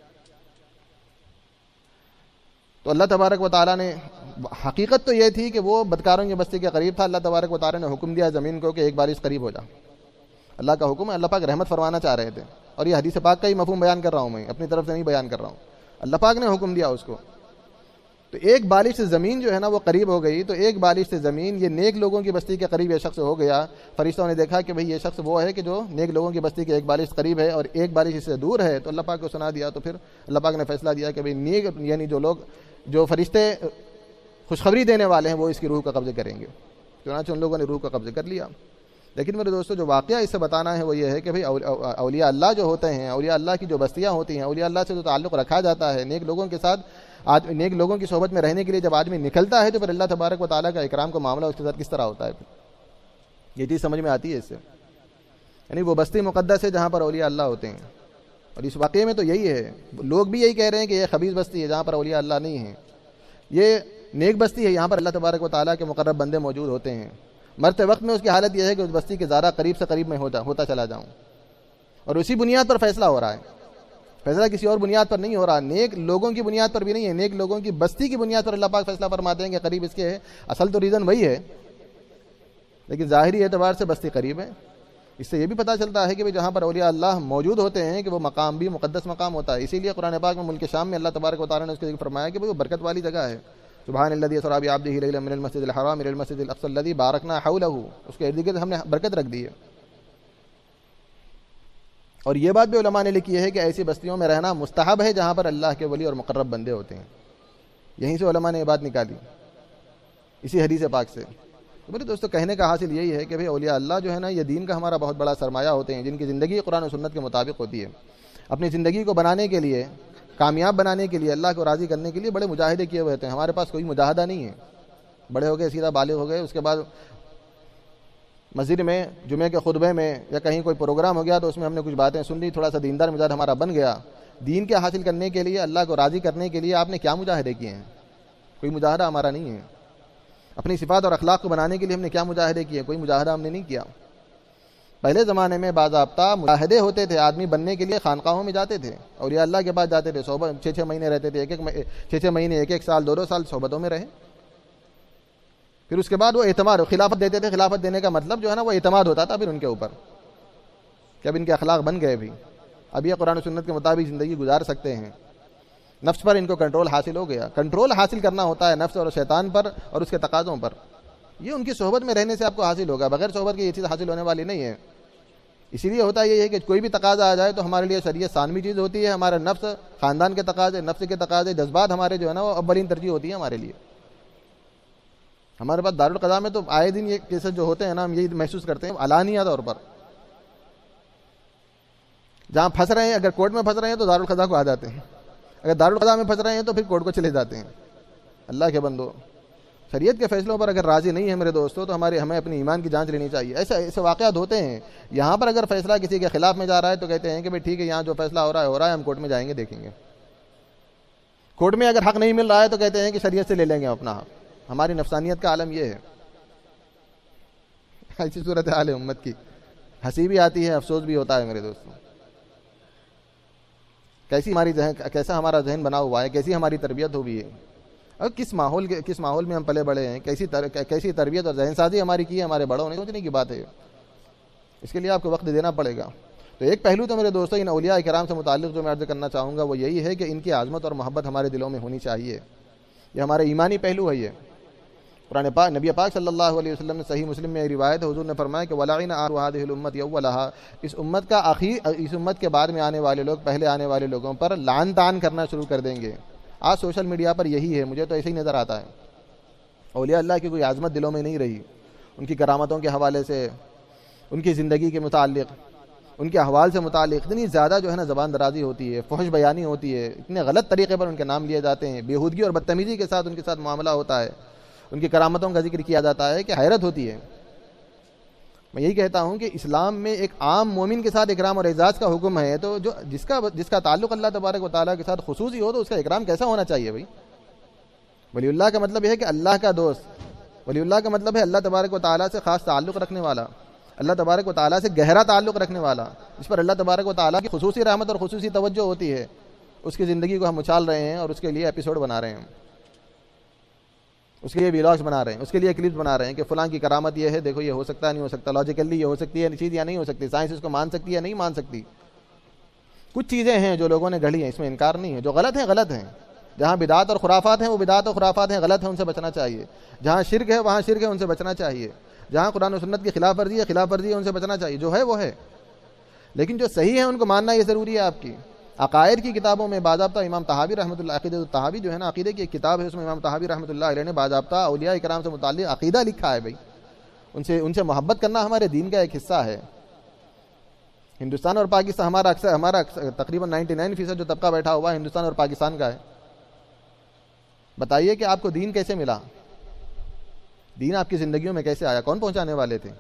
تو اللہ تبارک و تعالیٰ نے، حقیقت تو یہ تھی کہ وہ بدکاروں کی بستی کے قریب تھا. اللہ تبارک و تعالیٰ نے حکم دیا زمین کو کہ ایک بار اس قریب ہو جا. اللہ کا حکم ہے، اللہ پاک رحمت فرمانا چاہ رہے تھے، اور یہ حدیث پاک کا ہی مفہوم بیان کر رہا ہوں، میں اپنی طرف سے نہیں بیان کر رہا ہوں. اللہ پاک نے حکم دیا اس کو. تو ایک بالش سے زمین جو ہے نا وہ قریب ہو گئی. تو ایک بالش سے زمین یہ نیک لوگوں کی بستی کے قریب یہ شخص ہو گیا. فرشتوں نے دیکھا کہ بھئی یہ شخص وہ ہے کہ جو نیک لوگوں کی بستی کے ایک بالش قریب ہے اور ایک بالش اس سے دور ہے. تو اللہ پاک کو سنا دیا. تو پھر اللہ پاک نے فیصلہ دیا کہ بھئی نیک یعنی جو لوگ، جو فرشتے خوشخبری دینے والے ہیں وہ اس کی روح کا قبضہ کریں گے. چنانچہ ان لوگوں نے روح کا قبضہ کر لیا. لیکن میرے دوستو جو واقعہ اس سے بتانا ہے وہ یہ ہے کہ بھئی اولیاء اللہ جو ہوتے ہیں، اولیاء اللہ کی جو بستیاں ہوتی ہیں، اولیاء اللہ سے جو تعلق رکھا جاتا ہے، نیک لوگوں کے ساتھ، آج نیک لوگوں کی صحبت میں رہنے کے لیے جب آدمی نکلتا ہے تو پھر اللہ تبارک و تعالیٰ کا اکرام کا معاملہ اس کے ساتھ کس طرح ہوتا ہے. یہ چیز سمجھ میں آتی ہے اس سے. یعنی وہ بستی مقدس ہے جہاں پر اولیاء اللہ ہوتے ہیں. اور اس واقعے میں تو یہی ہے، لوگ بھی یہی کہہ رہے ہیں کہ یہ خبیث بستی ہے جہاں پر اولیاء اللہ نہیں ہیں. یہ نیک بستی ہے، یہاں پر اللہ تبارک و تعالیٰ کے مقرب بندے موجود ہوتے ہیں. مرتے وقت میں اس کی حالت یہ ہے کہ اس بستی کے زیادہ قریب سے قریب میں ہوتا ہوتا چلا جاؤں. اور اسی بنیاد پر فیصلہ ہو رہا ہے. فیصلہ کسی اور بنیاد پر نہیں ہو رہا، نیک لوگوں کی بنیاد پر بھی نہیں ہے، نیک لوگوں کی بستی کی بنیاد پر اللہ پاک فیصلہ فرماتے ہیں کہ قریب اس کے ہے. اصل تو ریزن وہی ہے، لیکن ظاہری اعتبار سے بستی قریب ہے. اس سے یہ بھی پتہ چلتا ہے کہ جہاں پر اولیاء اللہ موجود ہوتے ہیں کہ وہ مقام بھی مقدس مقام ہوتا ہے. اسی لیے قرآن پاک میں ملک شام میں اللہ تبارک و تعالیٰ نے اس کے فرمایا کہ وہ برکت والی جگہ ہے. سبحان الذی اسری بعبدہ لیلا من المسجد الحرام الى المسجد الاقصى الذی بارکنا حولہ، اس کے ارد گرد ہم نے برکت رکھ دی ہے. اور یہ بات بھی علماء نے لکھی ہے کہ ایسی بستیوں میں رہنا مستحب ہے جہاں پر اللہ کے ولی اور مقرب بندے ہوتے ہیں. یہیں سے علماء نے یہ بات نکالی اسی حدیث پاک سے. تو میرے دوستو کہنے کا حاصل یہی ہے کہ بھئی اولیاء اللہ جو ہے نا یہ دین کا ہمارا بہت بڑا سرمایہ ہوتے ہیں، جن کی زندگی قرآن و سنت کے مطابق ہوتی ہے. اپنی زندگی کو بنانے کے لیے، کامیاب بنانے کے لیے، اللہ کو راضی کرنے کے لیے بڑے مجاہدے کیے ہوئے ہوتے ہیں. ہمارے پاس کوئی مجاہدہ نہیں ہے. بڑے ہو گئے، سیدھا بالغ ہو گئے، اس کے بعد مسجد میں جمعے کے خطبے میں یا کہیں کوئی پروگرام ہو گیا تو اس میں ہم نے کچھ باتیں سن لی، تھوڑا سا دیندار مزاج ہمارا بن گیا. دین کے حاصل کرنے کے لیے، اللہ کو راضی کرنے کے لیے آپ نے کیا مجاہدے کیے ہیں؟ کوئی مجاہدہ ہمارا نہیں ہے. اپنی صفات اور اخلاق کو بنانے کے لیے ہم نے کیا مجاہدے کیے؟ کوئی مجاہدہ ہم نے نہیں کیا. پہلے زمانے میں باضابطہ مجاہدے ہوتے تھے. آدمی بننے کے لیے خانقاہوں میں جاتے تھے، اولیاء اللہ کے پاس جاتے تھے، صحبت چھ چھ مہینے رہتے تھے، ایک ایک چھ چھ مہینے ایک ایک سال دو دو سال صحبتوں میں رہے. پھر اس کے بعد وہ اعتماد، خلافت دیتے تھے. خلافت دینے کا مطلب جو ہے نا وہ اعتماد ہوتا تھا پھر ان کے اوپر کہ اب ان کے اخلاق بن گئے، بھی اب یہ قرآن و سنت کے مطابق زندگی گزار سکتے ہیں. نفس پر ان کو کنٹرول حاصل ہو گیا. کنٹرول حاصل کرنا ہوتا ہے نفس اور شیطان پر اور اس کے تقاضوں پر. یہ ان کی صحبت میں رہنے سے آپ کو حاصل ہوگا، بغیر صحبت کے یہ چیز حاصل ہونے والی نہیں ہے. اسی لیے ہوتا یہ ہے کہ کوئی بھی تقاضا آ جائے تو ہمارے لیے شریعت ثانوی چیز ہوتی ہے. ہمارا نفس، خاندان کے تقاضے، نفس کے تقاضے، جذبات ہمارے جو ہے نا وہ اولین ترجیح ہوتی ہے ہمارے لیے. ہمارے پاس دارالقضاء میں تو آئے دن یہ کیسز جو ہوتے ہیں نا ہم یہی محسوس کرتے ہیں علانیہ طور پر. جہاں پھنس رہے ہیں، اگر کورٹ میں پھنس رہے ہیں تو دارالقضاء کو آ جاتے ہیں، اگر دارالقضاء میں پھنس رہے ہیں تو پھر کورٹ کو چلے جاتے ہیں. اللہ کے بندو، شریعت کے فیصلوں پر اگر راضی نہیں ہے میرے دوستوں تو ہمارے ہمیں اپنی ایمان کی جانچ لینی چاہیے. ایسے ایسے واقعات ہوتے ہیں. یہاں پر اگر فیصلہ کسی کے خلاف میں جا رہا ہے تو کہتے ہیں کہ بھئی ٹھیک ہے، یہاں جو فیصلہ ہو رہا ہے ہو رہا ہے، ہم کورٹ میں جائیں گے دیکھیں گے. کورٹ میں اگر حق نہیں مل رہا ہے تو کہتے ہیں کہ شریعت سے لے لیں گے اپنا حق. ہماری نفسانیت کا عالم یہ ہے. ایسی صورت حال ہے امت کی. ہنسی بھی آتی ہے، افسوس بھی ہوتا ہے میرے دوستوں. کیسی ہماری ذہن، کیسا ہمارا ذہن بنا ہوا ہے، کیسی ہماری تربیت ہوئی ہے، اور کس ماحول کے کس ماحول میں ہم پلے بڑے ہیں، کیسی تر... کیسی تربیت اور ذہن سازی ہماری کی ہے ہمارے بڑوں نے. سوچنے کی بات ہے. اس کے لیے آپ کو وقت دینا پڑے گا. تو ایک پہلو تو میرے دوستوں ان اولیاء کرام سے متعلق جو میں عرض کرنا چاہوں گا وہ یہی ہے کہ ان کی عظمت اور محبت ہمارے دلوں میں ہونی چاہیے. یہ ہمارے ایمانی پہلو ہے. یہ قرآن پاک نبی پاک صلی اللہ علیہ وسلم نے صحیح مسلم میں روایت ہے، حضور نے فرمایا کہ وَلَعِنَ آخِرُ هَٰذِهِ الْأُمَّةِ أَوَّلَهَا، اس امت کا آخر اس امت کے بعد میں آنے والے لوگ پہلے آنے والے لوگوں پر لعن طعن کرنا شروع کر دیں گے۔ آج سوشل میڈیا پر یہی ہے، مجھے تو ایسے ہی نظر آتا ہے۔ اولیاء اللہ کی کوئی عظمت دلوں میں نہیں رہی، ان کی کرامتوں کے حوالے سے، ان کی زندگی کے متعلق، ان کے احوال سے متعلق اتنی زیادہ جو ہے نا زبان درازی ہوتی ہے، فحش بیانی ہوتی ہے، اتنے غلط طریقے پر ان کے نام لیے جاتے ہیں، بےہودگی اور بدتمیزی کے ساتھ ان کے ساتھ معاملہ ہوتا ہے، ان کی کرامتوں کا ذکر کیا جاتا ہے کہ حیرت ہوتی ہے۔ میں یہی کہتا ہوں کہ اسلام میں ایک عام مومن کے ساتھ اکرام اور اعزاز کا حکم ہے، تو جو جس کا جس کا تعلق اللہ تبارک و تعالیٰ کے ساتھ خصوصی ہو تو اس کا اکرام کیسا ہونا چاہیے بھائی؟ ولی اللہ کا مطلب یہ ہے کہ اللہ کا دوست، ولی اللہ کا مطلب ہے اللہ تبارک و تعالیٰ سے خاص تعلق رکھنے والا، اللہ تبارک و تعالیٰ سے گہرا تعلق رکھنے والا، جس پر اللہ تبارک و تعالیٰ کی خصوصی رحمت اور خصوصی توجہ ہوتی ہے، اس کی زندگی کو ہم اچھال رہے ہیں اور اس کے لیے ایپیسوڈ بنا رہے ہیں، اس کے لیے ویلاگز بنا رہے ہیں، اس کے لیے کلپس بنا رہے ہیں کہ فلاں کی کرامت یہ ہے، دیکھو یہ ہو سکتا ہے نہیں ہو سکتا، لاجیکلی یہ ہو سکتی ہے چیز یا نہیں ہو سکتی، سائنس اس کو مان سکتی ہے نہیں مان سکتی۔ کچھ چیزیں ہیں جو لوگوں نے گھڑی ہیں، اس میں انکار نہیں ہے، جو غلط ہیں غلط ہیں، جہاں بدعات اور خرافات ہیں وہ بدعات اور خرافات ہیں، غلط ہیں، ان سے بچنا چاہیے، جہاں شرک ہے وہاں شرک ہے، ان سے بچنا چاہیے، جہاں قرآن و سنت کی خلاف ورزی ہے خلاف ورزی ہے، ان سے بچنا چاہیے، جو ہے وہ ہے، لیکن جو صحیح ہے ان کو ماننا یہ ضروری ہے۔ آپ کی عقائد کی کتابوں میں باضابطہ امام طحاوی رحمۃ اللہ عقیدۃ الطحاوی جو ہے نا عقیدے کی ایک کتاب ہے، اس میں امام طحاوی رحمۃ اللہ علیہ نے باضابطہ اولیاء کرام سے متعلق عقیدہ لکھا ہے بھائی، ان سے ان سے محبت کرنا ہمارے دین کا ایک حصہ ہے۔ ہندوستان اور پاکستان ہمارا اکثر ہمارا تقریباً نائنٹی نائن فیصد جو طبقہ بیٹھا ہوا ہے ہندوستان اور پاکستان کا ہے۔ بتائیے کہ آپ کو دین کیسے ملا، دین آپ کی زندگیوں میں کیسے آیا، کون پہنچانے والے تھے؟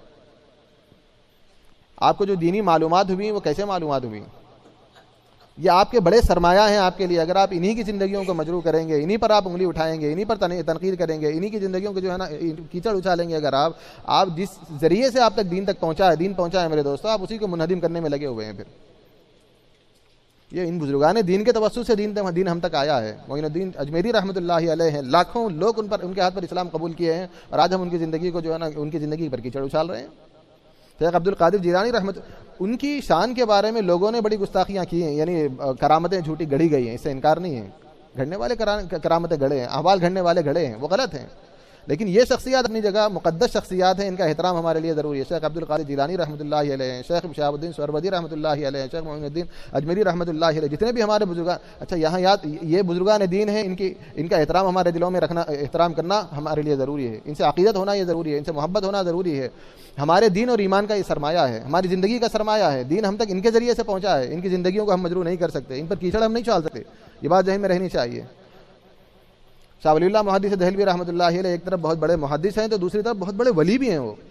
آپ کو جو دینی معلومات ہوئی وہ کیسے معلومات ہوئی؟ یہ آپ کے بڑے سرمایہ ہیں آپ کے لیے، اگر آپ انہی کی زندگیوں کو مجروح کریں گے، انہی پر آپ انگلی اٹھائیں گے، انہی پر تنقید کریں گے، انہی کی زندگیوں کو جو ہے نا کیچڑ اچھالیں گے، اگر آپ آپ جس ذریعے سے آپ تک دین تک پہنچا ہے دین پہنچا ہے میرے دوستو، آپ اسی کو منہدم کرنے میں لگے ہوئے ہیں۔ پھر یہ ان بزرگان دین کے توسط سے دین دین ہم تک آیا ہے۔ معین الدین اجمیری رحمۃ اللہ علیہ ہیں، لاکھوں لوگ ان پر ان کے ہاتھ پر اسلام قبول کیے ہیں، اور آج ہم ان کی زندگی کو جو ہے نا ان کی زندگی پر کیچڑ اچھال رہے ہیں۔ شیخ عبد القادر جیلانی رحمت ان کی شان کے بارے میں لوگوں نے بڑی گستاخیاں کی ہیں، یعنی کرامتیں جھوٹی گھڑی گئی ہیں، اس سے انکار نہیں ہے، گھڑنے والے کرامتیں گھڑے ہیں، احوال گھڑنے والے گھڑے ہیں، وہ غلط ہیں، لیکن یہ شخصیات اپنی جگہ مقدس شخصیات ہیں، ان کا احترام ہمارے لیے ضروری ہے۔ شیخ عبد القادر جیلانی رحمۃ اللہ علیہ، شیخ شہاب الدین سہروردی رحمۃ اللہ علیہ، شیخ معین الدین اجمیری رحمۃ اللہ علیہ، جتنے بھی ہمارے بزرگان، اچھا یہاں یاد یہ بزرگان دین ہیں، ان کی ان کا احترام ہمارے دلوں میں رکھنا، احترام کرنا ہمارے لیے ضروری ہے، ان سے عقیدت ہونا یہ ضروری ہے، ان سے محبت ہونا ضروری ہے۔ ہمارے دین اور ایمان کا یہ سرمایہ ہے، ہماری زندگی کا سرمایہ ہے، دین ہم تک ان کے ذریعے سے پہنچا ہے، ان کی زندگیوں کو ہم مجروح نہیں کر سکتے، ان پر کیچڑ ہم نہیں ڈال سکتے، یہ بات ذہن میں رہنی چاہیے۔ شاہ ولی اللہ محدث دہلوی رحمۃ اللہ علیہ ایک طرف بہت بڑے محدث ہیں تو دوسری طرف بہت بڑے ولی بھی ہیں، وہ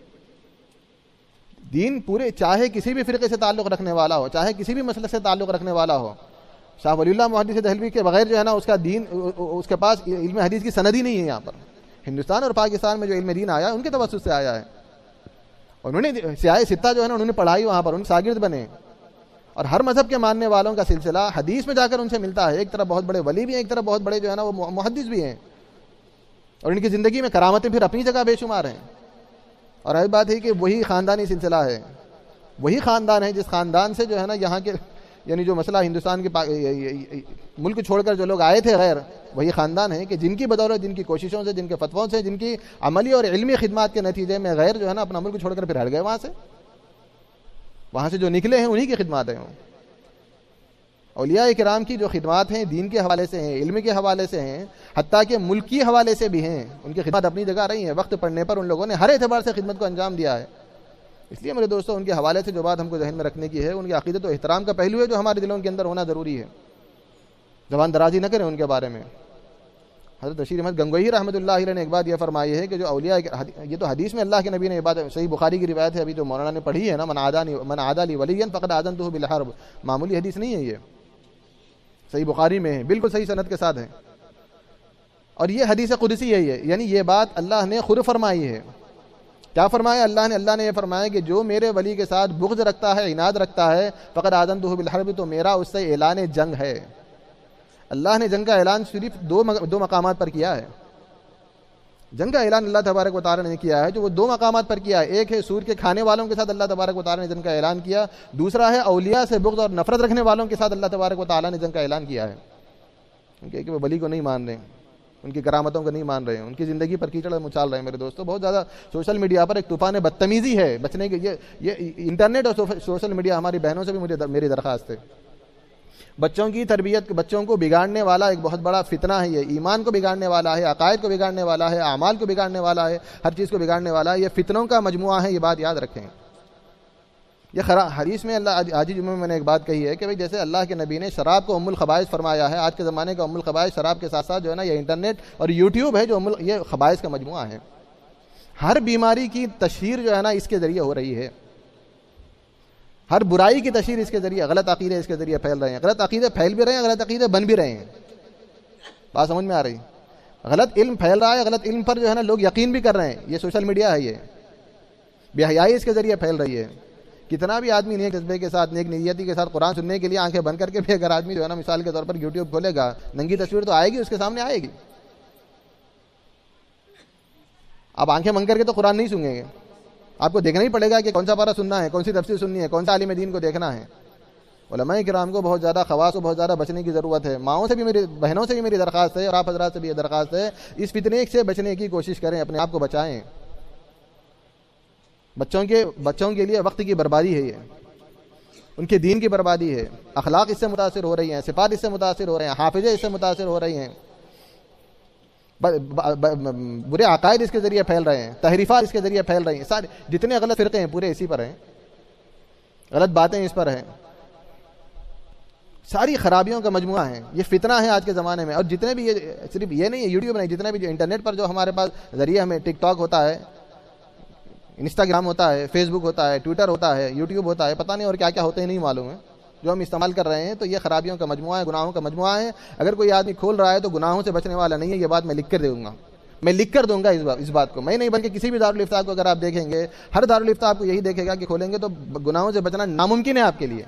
دین پورے چاہے کسی بھی فرقے سے تعلق رکھنے والا ہو، چاہے کسی بھی مسئلے سے تعلق رکھنے والا ہو، شاہ ولی اللہ محدث دہلوی کے بغیر جو ہے نا اس کا دین اس کے پاس علم حدیث کی سند ہی نہیں ہے۔ یہاں پر ہندوستان اور پاکستان میں جو علم دین آیا ان کے توسط سے آیا ہے، انہوں نے سیاہ ستہ جو ہے نا انہوں نے پڑھائی، وہاں پر ان شاگرد بنے، اور ہر مذہب کے ماننے والوں کا سلسلہ حدیث میں جا کر ان سے ملتا ہے۔ ایک طرف بہت بڑے ولی بھی ہیں، ایک طرف بہت بڑے جو ہے نا وہ محدث بھی ہیں، اور ان کی زندگی میں کرامتیں پھر اپنی جگہ بے شمار ہیں۔ اور ایک بات ہے کہ وہی خاندانی سلسلہ ہے، وہی خاندان ہے جس خاندان سے جو ہے نا یہاں کے یعنی جو مسئلہ ہندوستان کے ملک چھوڑ کر جو لوگ آئے تھے غیر، وہی خاندان ہے کہ جن کی بدولت، جن کی کوششوں سے، جن کے فتووں سے، جن کی عملی اور علمی خدمات کے نتیجے میں غیر جو ہے نا اپنا ملک چھوڑ کر پھر ہٹ گئے، وہاں سے وہاں سے جو نکلے ہیں انہی کی خدمات ہیں۔ اولیاء کرام کی جو خدمات ہیں دین کے حوالے سے ہیں، علم کے حوالے سے ہیں، حتیٰ کہ ملکی حوالے سے بھی ہیں، ان کی خدمات اپنی جگہ رہی ہیں، وقت پڑنے پر ان لوگوں نے ہر اعتبار سے خدمت کو انجام دیا ہے۔ اس لیے میرے دوستوں ان کے حوالے سے جو بات ہم کو ذہن میں رکھنے کی ہے، ان کی عقیدت و احترام کا پہلو ہے جو ہمارے دلوں کے اندر ہونا ضروری ہے، زبان درازی نہ کریں ان کے بارے میں۔ حضرت بشیر احمد گنگوہی رحمۃ اللہ علیہ نے ایک بات یہ فرمائی ہے کہ جو اولیاء، یہ تو حدیث میں اللہ کے نبی نے یہ بات، صحیح بخاری کی روایت ہے، ابھی جو مولانا نے پڑھی ہے نا، من عادانی من عادی لی ولیا فقد آذنتہ بالحرب، معمولی حدیث نہیں ہے، یہ صحیح بخاری میں ہے، بالکل صحیح سند کے ساتھ ہے، اور یہ حدیث قدسی ہے، یہ یعنی یہ بات اللہ نے خود فرمائی ہے۔ کیا فرمایا اللہ نے؟ اللہ نے یہ فرمایا کہ جو میرے ولی کے ساتھ بغض رکھتا ہے، عناد رکھتا ہے، فقد آذنتہ بالحرب، تو میرا اس سے اعلان جنگ ہے۔ اللہ نے جنگ کا اعلان صرف دو دو مقامات پر کیا ہے، جنگ کا اعلان اللہ تبارک و تعالی نے کیا ہے جو وہ دو مقامات پر کیا ہے، ایک ہے سور کے کھانے والوں کے ساتھ اللہ تبارک و تعالی نے جنگ کا اعلان کیا، دوسرا ہے اولیاء سے بغض اور نفرت رکھنے والوں کے ساتھ اللہ تبارک و تعالی نے جنگ کا اعلان کیا ہے، کہ وہ ولی کو نہیں مان رہے، ان کی کرامتوں کو نہیں مان رہے ہیں, ان کی زندگی پر کیچڑ مچال رہے ہیں. میرے دوستو, بہت زیادہ سوشل میڈیا پر ایک طوفان بدتمیزی ہے بچنے کی. یہ یہ انٹرنیٹ اور سوشل میڈیا ہماری بہنوں سے بھی مجھے میری درخواست ہے, بچوں کی تربیت, بچوں کو بگاڑنے والا ایک بہت بڑا فتنہ ہے. یہ ایمان کو بگاڑنے والا ہے, عقائد کو بگاڑنے والا ہے, اعمال کو بگاڑنے والا ہے, ہر چیز کو بگاڑنے والا ہے. یہ فتنوں کا مجموعہ ہے, یہ بات یاد رکھیں. یہ خرا حدیث میں اللہ آج جمعے میں میں نے ایک بات کہی ہے کہ بھئی جیسے اللہ کے نبی نے شراب کو ام الخبائث فرمایا ہے, آج کے زمانے کا ام الخبائث شراب کے ساتھ ساتھ جو ہے نا یہ انٹرنیٹ اور یوٹیوب ہے جو ام یہ خبائث کا مجموعہ ہے. ہر بیماری کی تشہیر جو ہے نا اس کے ذریعے ہو رہی ہے, ہر برائی کی تشہیر اس کے ذریعے, غلط عقیدے اس کے ذریعے پھیل رہے ہیں. غلط عقیدے پھیل بھی رہے ہیں, غلط عقیدے بن بھی رہے ہیں. بات سمجھ میں آ رہی؟ غلط علم پھیل رہا ہے, غلط علم پر جو ہے نا لوگ یقین بھی کر رہے ہیں. یہ سوشل میڈیا ہے, یہ بے حیائی اس کے ذریعے پھیل رہی ہے. کتنا بھی آدمی نیک جذبے کے ساتھ, نیک نیتی کے ساتھ قرآن سننے کے لیے آنکھیں بند کر کے بھی اگر آدمی جو ہے نا مثال کے طور پر یوٹیوب کھولے گا, ننگی تصویر تو آئے گی, اس کے سامنے آئے گی. آپ آنکھیں بند کر کے تو قرآن نہیں سنیں گے, آپ کو دیکھنا ہی پڑے گا کہ کون سا پارہ سننا ہے, کون سی تفسیر سننی ہے, کون سا عالم دین کو دیکھنا ہے. علماء کرام کو بہت زیادہ خواص کو بہت زیادہ بچنے کی ضرورت ہے. ماؤں سے بھی میری, بہنوں سے بھی میری درخواست ہے, اور آپ حضرات سے بھی یہ درخواست ہے, اس فتنے سے بچنے کی کوشش کریں, اپنے آپ کو بچائیں. بچوں کے بچوں کے لیے وقت کی بربادی ہے, یہ ان کے دین کی بربادی ہے. اخلاق اس سے متاثر ہو رہی ہیں, صفات اس سے متاثر ہو رہے ہیں, حافظے اس سے متاثر ہو رہی ہیں, برے عقائد اس کے ذریعے پھیل رہے ہیں, تحریفات اس کے ذریعے پھیل رہی ہیں. سارے جتنے غلط فرقے ہیں پورے اسی پر ہیں, غلط باتیں اس پر ہیں, ساری خرابیوں کا مجموعہ ہے. یہ فتنہ ہے آج کے زمانے میں. اور جتنے بھی, یہ صرف یہ نہیں ہے یوٹیوب نہیں, جتنے بھی جو انٹرنیٹ پر جو ہمارے پاس ذریعے, ہمیں ٹک ٹاک ہوتا ہے, انسٹاگرام ہوتا ہے, فیس بک ہوتا ہے, ٹویٹر ہوتا ہے, یوٹیوب ہوتا ہے, پتہ نہیں اور کیا کیا ہوتے ہیں نہیں معلوم ہے, جو ہم استعمال کر رہے ہیں. تو یہ خرابیوں کا مجموعہ ہے, گناہوں کا مجموعہ ہے. اگر کوئی آدمی کھول رہا ہے تو گناہوں سے بچنے والا نہیں ہے. یہ بات میں لکھ کر دے دوں گا, میں لکھ کر دوں گا اس بات اس بات کو. میں نہیں بلکہ کسی بھی دارالفتاح کو اگر آپ دیکھیں گے, ہر دارالفتاح آپ کو یہی دیکھے گا کہ کھولیں گے تو گناہوں سے بچنا ناممکن ہے آپ کے لیے.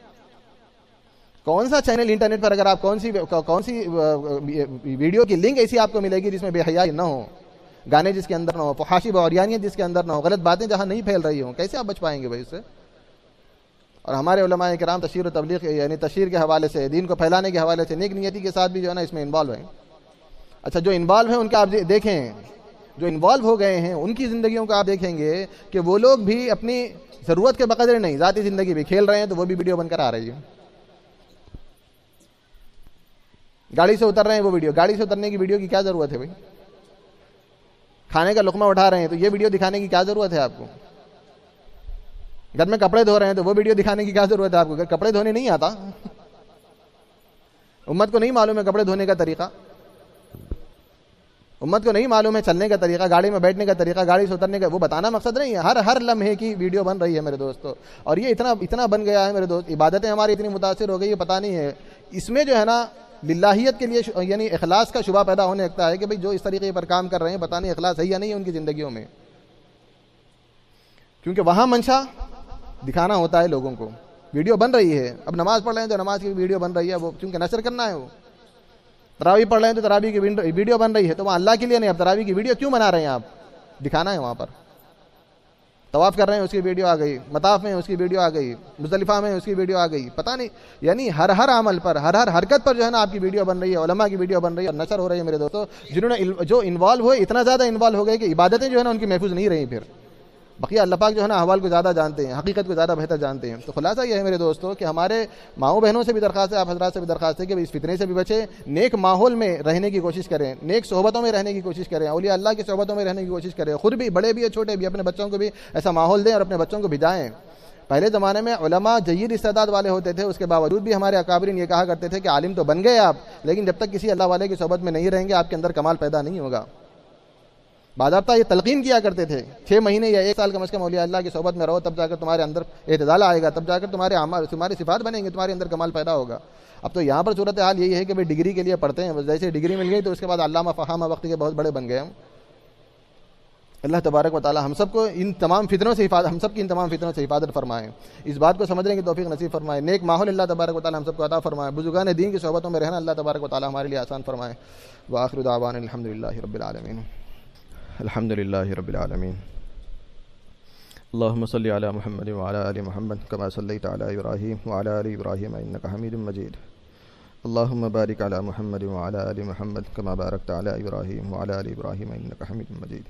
کون سا چینل انٹرنیٹ پر اگر آپ کون سی کون سی ویڈیو کی لنک ایسی آپ کو ملے گی جس میں بے حیائی نہ ہو, گانے جس کے اندر نہ ہو, فحاشی بعریانیت جس کے اندر نہ ہو, غلط باتیں جہاں نہیں پھیل رہی ہوں, کیسے آپ بچ پائیں گے بھائی اس سے؟ اور ہمارے علماء کرام تشہیر و تبلیغ یعنی تشہیر کے حوالے سے, دین کو پھیلانے کے حوالے سے, نیک نیتی کے ساتھ بھی جو ہے نا اس میں انوالو ہیں. اچھا, جو انوالو ہیں ان کا آپ دیکھیں, جو انوالو ہو گئے ہیں ان کی زندگیوں کو آپ دیکھیں گے کہ وہ لوگ بھی اپنی ضرورت کے بقدر نہیں, ذاتی زندگی بھی کھیل رہے ہیں, تو وہ بھی ویڈیو بن کر آ رہی ہے. گاڑی سے اتر رہے ہیں وہ ویڈیو, گاڑی سے اترنے کی ویڈیو کی کیا ضرورت ہے بھائی؟ کھانے کا لقمہ اٹھا رہے ہیں تو یہ ویڈیو دکھانے کی کیا ضرورت ہے آپ کو؟ گھر میں کپڑے دھو رہے ہیں تو وہ ویڈیو دکھانے کی کیا ضرورت ہے آپ کو؟ اگر کپڑے دھونے نہیں آتا, امت کو نہیں معلوم ہے کپڑے دھونے کا طریقہ, امت کو نہیں معلوم ہے چلنے کا طریقہ, گاڑی میں بیٹھنے کا طریقہ, گاڑی سے اترنے کا, وہ بتانا مقصد نہیں ہے. ہر ہر لمحے کی ویڈیو بن رہی ہے میرے دوستو, اور یہ اتنا اتنا بن گیا ہے میرے دوست, عبادتیں ہماری اتنی متاثر ہو گئی ہے, پتہ نہیں ہے. اس میں جو ہے نا للہیت کے لیے یعنی اخلاص کا شبہ پیدا ہونے لگتا ہے کہ بھئی جو اس طریقے پر کام کر رہے ہیں پتہ نہیں اخلاص ہے یا نہیں ہے ان کی زندگیوں میں, کیونکہ وہاں منشا دکھانا ہوتا ہے لوگوں کو. ویڈیو بن رہی ہے, اب نماز پڑھ رہے ہیں تو نماز کی ویڈیو بن رہی ہے, وہ چونکہ نشر کرنا ہے. وہ تراویح پڑھ رہے ہیں تو تراویح کی ویڈیو بن رہی ہے, تو وہاں اللہ کے لیے نہیں, اب تراویح کی ویڈیو کیوں بنا رہے ہیں آپ؟ دکھانا ہے وہاں پر. طواف کر رہے ہیں اس کی ویڈیو آ گئی, مطاف میں اس کی ویڈیو آ گئی, مزدلفہ میں اس کی ویڈیو آ گئی, پتہ نہیں یعنی ہر ہر عمل پر, ہر ہر حرکت پر جو ہے نا آپ کی ویڈیو بن رہی ہے, علماء کی ویڈیو بن رہی ہے اور نشر ہو رہی ہے میرے دوستو. جنہوں نے جو انوالو ہوئے, اتنا زیادہ انوالو ہو گئے کہ عبادتیں جو ہے نا ان کی محفوظ نہیں رہی. پھر بقیہ اللہ پاک جو ہے نا احوال کو زیادہ جانتے ہیں, حقیقت کو زیادہ بہتر جانتے ہیں. تو خلاصہ یہ ہے میرے دوستو کہ ہمارے ماؤں بہنوں سے بھی درخواست ہے, آپ حضرات سے بھی درخواست ہے کہ اس فتنے سے بھی بچیں, نیک ماحول میں رہنے کی کوشش کریں, نیک صحبتوں میں رہنے کی کوشش کریں, اولیاء اللہ کی صحبتوں میں رہنے کی کوشش کریں. خود بھی, بڑے بھی, چھوٹے بھی, اپنے بچوں کو بھی ایسا ماحول دیں اور اپنے بچوں کو بھجائیں. پہلے زمانے میں علماء جید استعداد والے ہوتے تھے, اس کے باوجود بھی ہمارے اکابرین یہ کہا کرتے تھے کہ عالم تو بن گئے آپ, لیکن جب تک کسی اللہ والے کی صحبت میں نہیں رہیں گے آپ کے اندر کمال پیدا نہیں ہوگا. باضابطہ یہ تلقین کیا کرتے تھے, چھ مہینے یا ایک سال کم از کم اولیاء اللہ کی صحبت میں رہو, تب جا کر تمہارے اندر اعتدال آئے گا, تب جا کر تمہارے اعمال, تمہاری صفات بنیں گے, تمہارے اندر کمال پیدا ہوگا. اب تو یہاں پر صورت حال یہی ہے کہ بھائی ڈگری کے لیے پڑھتے ہیں, جیسے ڈگری مل گئی تو اس کے بعد علامہ فہامہ وقت کے بہت بڑے بن گئے ہم. اللہ تبارک و تعالی ہم سب کو ان تمام فتنوں سے حفاظت ہم سب کی ان تمام فتنوں سے حفاظت فرمائے, اس بات کو سمجھنے کی توفیق نصیب فرمائے. نیک ماحول اللہ تبارک و تعالی ہم سب کو عطا فرمائے. بزرگان دین کی صحبتوں میں رہنا اللہ تبارک و تعالی ہمارے لیے آسان فرمائے. وآخر دعوانا الحمدللہ رب العالمین. الحمد للہ رب العالمین. اللہم صلی علی محمد وعلی آل محمد کما صلیت علی ابراہیم وعلی آل ابراہیم انک حمید مجید. اللهم بارك على محمد وعلى آل محمد كما باركت على إبراهيم وعلى آل إبراهيم إنك حميد مجيد.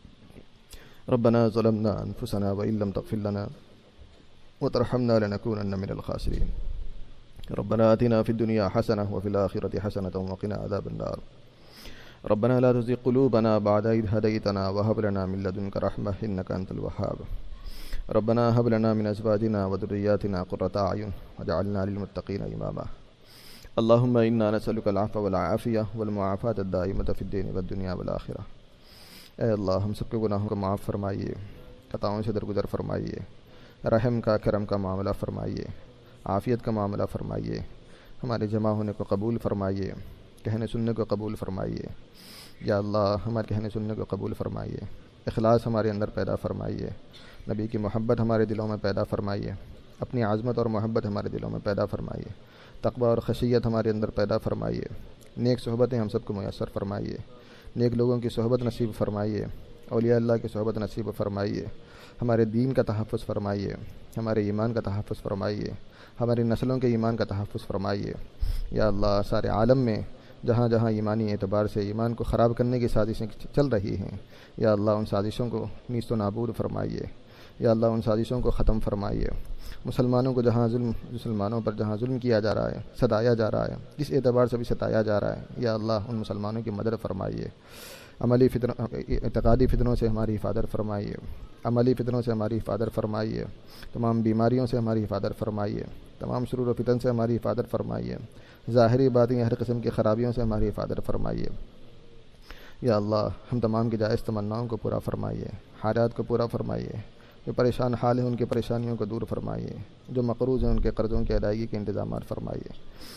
ربنا ظلمنا أنفسنا وإن لم تغفر لنا وترحمنا لنكونن من الخاسرين. ربنا آتنا في الدنيا حسنة وفي الآخرة حسنة وقنا عذاب النار. ربنا لا تزغ قلوبنا بعد إذ هديتنا وهب لنا من لدنك رحمة إنك أنت الوهاب. ربنا هب لنا من أزواجنا وذرياتنا قرة أعين واجعلنا للمتقين إماما. اللهم إنا نسألك العفو والعافية والمعافاة الدائمة في الدين والدنيا والآخرة. اے اللہ ہم سب کے گناہوں کو معاف فرمائیے، خطاؤں سے درگزر فرمائیے، رحم کا کرم کا معاملہ فرمائیے، عافیت کا معاملہ فرمائیے، ہمارے جمع ہونے کو قبول فرمائیے، کہنے سننے کو قبول فرمائیے. یا اللہ ہمارے کہنے سننے کو قبول فرمائیے، اخلاص ہمارے اندر پیدا فرمائیے، نبی کی محبت ہمارے دلوں میں پیدا فرمائیے، اپنی عظمت اور محبت ہمارے دلوں میں پیدا فرمائیے، تقوی اور خشیت ہمارے اندر پیدا فرمائیے، نیک صحبتیں ہم سب کو میسر فرمائیے، نیک لوگوں کی صحبت نصیب فرمائیے، اولیاء اللہ کی صحبت نصیب فرمائیے، ہمارے دین کا تحفظ فرمائیے، ہمارے ایمان کا تحفظ فرمائیے، ہماری نسلوں کے ایمان کا تحفظ فرمائیے. یا اللہ سارے عالم میں جہاں جہاں ایمانی اعتبار سے ایمان کو خراب کرنے کی سازشیں چل رہی ہیں، یا اللہ ان سازشوں کو نیست و نابود فرمائیے. یا اللہ ان سازشوں کو ختم فرمائیے. مسلمانوں کو جہاں ظلم مسلمانوں پر جہاں ظلم کیا جا رہا ہے، ستایا جا رہا ہے، جس اعتبار سے بھی ستایا جا رہا ہے، یا اللہ ان مسلمانوں کی مدد فرمائیے. عملی فتنوں اعتقادی فتنوں سے ہماری حفاظت فرمائیے، عملی فتنوں سے ہماری حفاظت فرمائیے، تمام بیماریوں سے ہماری حفاظت فرمائیے، تمام شرور و فتن سے ہماری حفاظت فرمائیے، ظاہری باطنی ہر قسم کی خرابیوں سے ہماری حفاظت فرمائیے. یا اللہ ہم تمام کی جائز تمناؤں کو پورا فرمائیے، حاجات کو پورا فرمائیے. جو پریشان حال ہیں ان کی پریشانیوں کو دور فرمائیے، جو مقروض ہیں ان کے قرضوں کی ادائیگی کے انتظامات فرمائیے.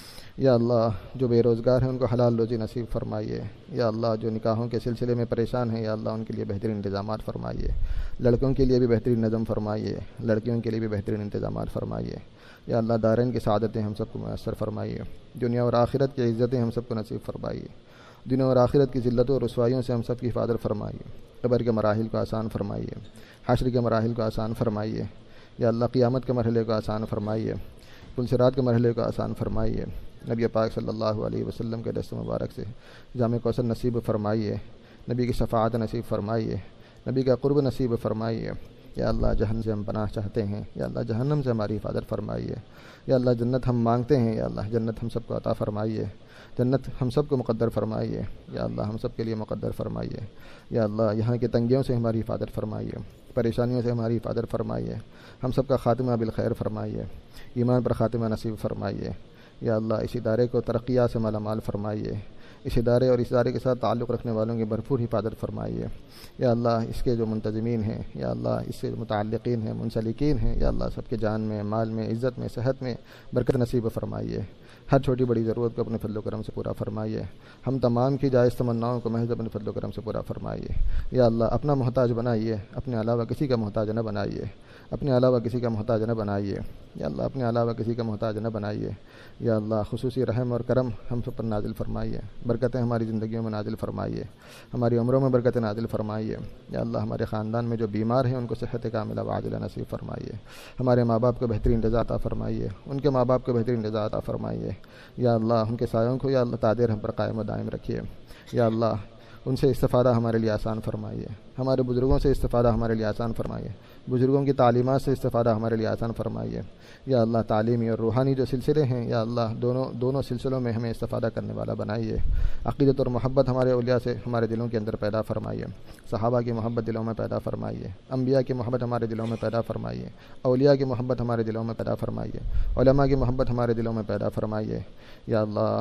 یا اللہ جو بے روزگار ہیں ان کو حلال روزی نصیب فرمائیے. یا اللہ جو نکاحوں کے سلسلے میں پریشان ہیں، یا اللہ ان کے لیے بہترین انتظامات فرمائیے. لڑکوں کے لیے بھی بہترین نظم فرمائیے، لڑکیوں کے لیے بھی بہترین انتظامات فرمائیے. یا اللہ دارین کی سعادتیں ہم سب کو میسر فرمائیے، دنیا اور آخرت کی عزتیں ہم سب کو نصیب فرمائیے. دنیا اور آخرت کی ذلتوں اور رسوائیوں سے ہم سب کی حفاظت فرمائیے. قبر کے مراحل کو آسان فرمائیے، حشر کے مراحل کو آسان فرمائیے. یا اللہ قیامت کے مرحلے کو آسان فرمائیے، پل صراط کے مرحلے کو آسان فرمائیے. نبی پاک صلی اللہ علیہ وسلم کے دست مبارک سے جامع کوثر نصیب فرمائیے، نبی کی شفاعت نصیب فرمائیے، نبی کا قرب نصیب فرمائیے. یا اللہ جہنم سے ہم پناہ چاہتے ہیں، یا اللہ جہنم سے ہماری حفاظت فرمائیے. یا اللہ جنت ہم مانگتے ہیں، یا اللہ جنت ہم سب کو عطا فرمائیے، جنت ہم سب کو مقدر فرمائیے. یا اللہ ہم سب کے لیے مقدر فرمائیے. یا اللہ یہاں کی تنگیوں سے ہماری حفاظت فرمائیے، پریشانیوں سے ہماری حفاظت فرمائیے. ہم سب کا خاتمہ بالخیر فرمائیے، ایمان پر خاتمہ نصیب فرمائیے. یا اللہ اس ادارے کو ترقیات سے مالا مال فرمائیے، اس ادارے اور اس ادارے کے ساتھ تعلق رکھنے والوں کی بھرپور حفاظت فرمائیے. یا اللہ اس کے جو منتظمین ہیں، یا اللہ اس سے متعلقین ہیں، منسلکین ہیں، یا اللہ سب کے جان میں، مال میں، عزت میں، صحت میں برکت نصیب فرمائیے. ہر چھوٹی بڑی ضرورت کو اپنے فضل و کرم سے پورا فرمائیے. ہم تمام کی جائز تمناؤں کو محض اپنے فضل و کرم سے پورا فرمائیے. یا اللہ اپنا محتاج بنائیے، اپنے علاوہ کسی کا محتاج نہ بنائیے، اپنے علاوہ کسی کا محتاج نہ بنائیے. یا اللہ اپنے علاوہ کسی کا محتاج نہ بنائیے. یا اللہ خصوصی رحم اور کرم ہم سب پر نازل فرمائیے، برکتیں ہماری زندگیوں میں نازل فرمائیے، ہماری عمروں میں برکتیں نازل فرمائیے. یا اللہ ہمارے خاندان میں جو بیمار ہیں ان کو صحت کاملہ وعاجلہ نصیب فرمائیے. ہمارے ماں باپ کو بہترین رضا عطا فرمائیے، ان کے ماں باپ کو بہترین رضا عطا فرمائیے. یا اللہ ان کے سایوں کو یا اللہ تادیر ہم پر قائم و دائم رکھیے. یا اللہ ان سے استفادہ ہمارے لیے آسان فرمائیے، ہمارے بزرگوں سے استفادہ ہمارے لیے آسان فرمائیے، بزرگوں کی تعلیمات سے استفادہ ہمارے لیے آسان فرمائیے. یا اللہ تعلیمی اور روحانی جو سلسلے ہیں، یا اللہ دونوں دونوں سلسلوں میں ہمیں استفادہ کرنے والا بنائیے. عقیدت اور محبت ہمارے اولیاء سے ہمارے دلوں کے اندر پیدا فرمائیے، صحابہ کی محبت دلوں میں پیدا فرمائیے، انبیاء کی محبت ہمارے دلوں میں پیدا فرمائیے، اولیاء کی محبت ہمارے دلوں میں پیدا فرمائیے، علماء کی محبت ہمارے دلوں میں پیدا فرمائیے. یا اللہ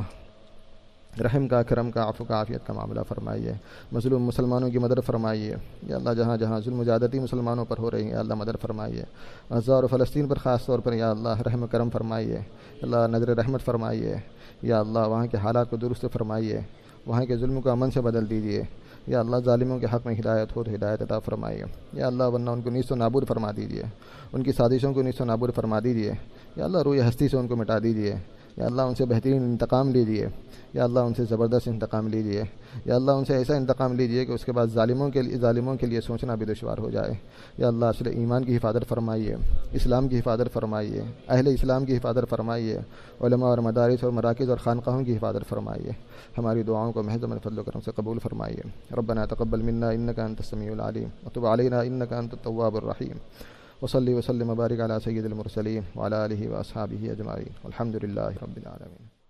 رحم کا، کرم کا، عفو کا، عافیت کا معاملہ فرمائیے. مظلوم مسلمانوں کی مدد فرمائیے. یا اللہ جہاں جہاں ظلم و زیادتی مسلمانوں پر ہو رہی ہے، یا اللہ مدد فرمائیے. غزہ اور فلسطین پر خاص طور پر یا اللہ رحم و کرم فرمائیے. اللہ نظر رحمت فرمائیے. یا اللہ وہاں کے حالات کو درست فرمائیے، وہاں کے ظلم کو امن سے بدل دیجیے. یا اللہ ظالموں کے حق میں ہدایت ہو تو ہدایت عطا فرمائیے. یا اللہ ورنہ ان کو نیست و نابود فرما دیجیے، ان کی سازشوں کو نیست و نابود فرما دیجیے. یا اللہ روئے ہستی سے ان کو مٹا دیجیے. یا اللہ ان سے بہترین انتقام لیجیے، یا اللہ ان سے زبردست انتقام لیجیے، یا اللہ ان سے ایسا انتقام لیجیے کہ اس کے بعد ظالموں کے لیے ظالموں کے لیے سوچنا بھی دشوار ہو جائے۔ یا اللہ اصل ایمان کی حفاظت فرمائیے، اسلام کی حفاظت فرمائیے، اہل اسلام کی حفاظت فرمائیے، علماء اور مدارس اور مراکز اور خانقاہوں کی حفاظت فرمائیے۔ ہماری دعاؤں کو محض من فضل و کرم سے قبول فرمائیے۔ ربنا تقبل منا انک انت السمیع العلیم وتب علینا انک انت التواب الرحیم، وصلی وسلم وبارک علی سید المرسلین وعلی آلہ واصحابہ اجمعین، والحمد للہ رب العالمین۔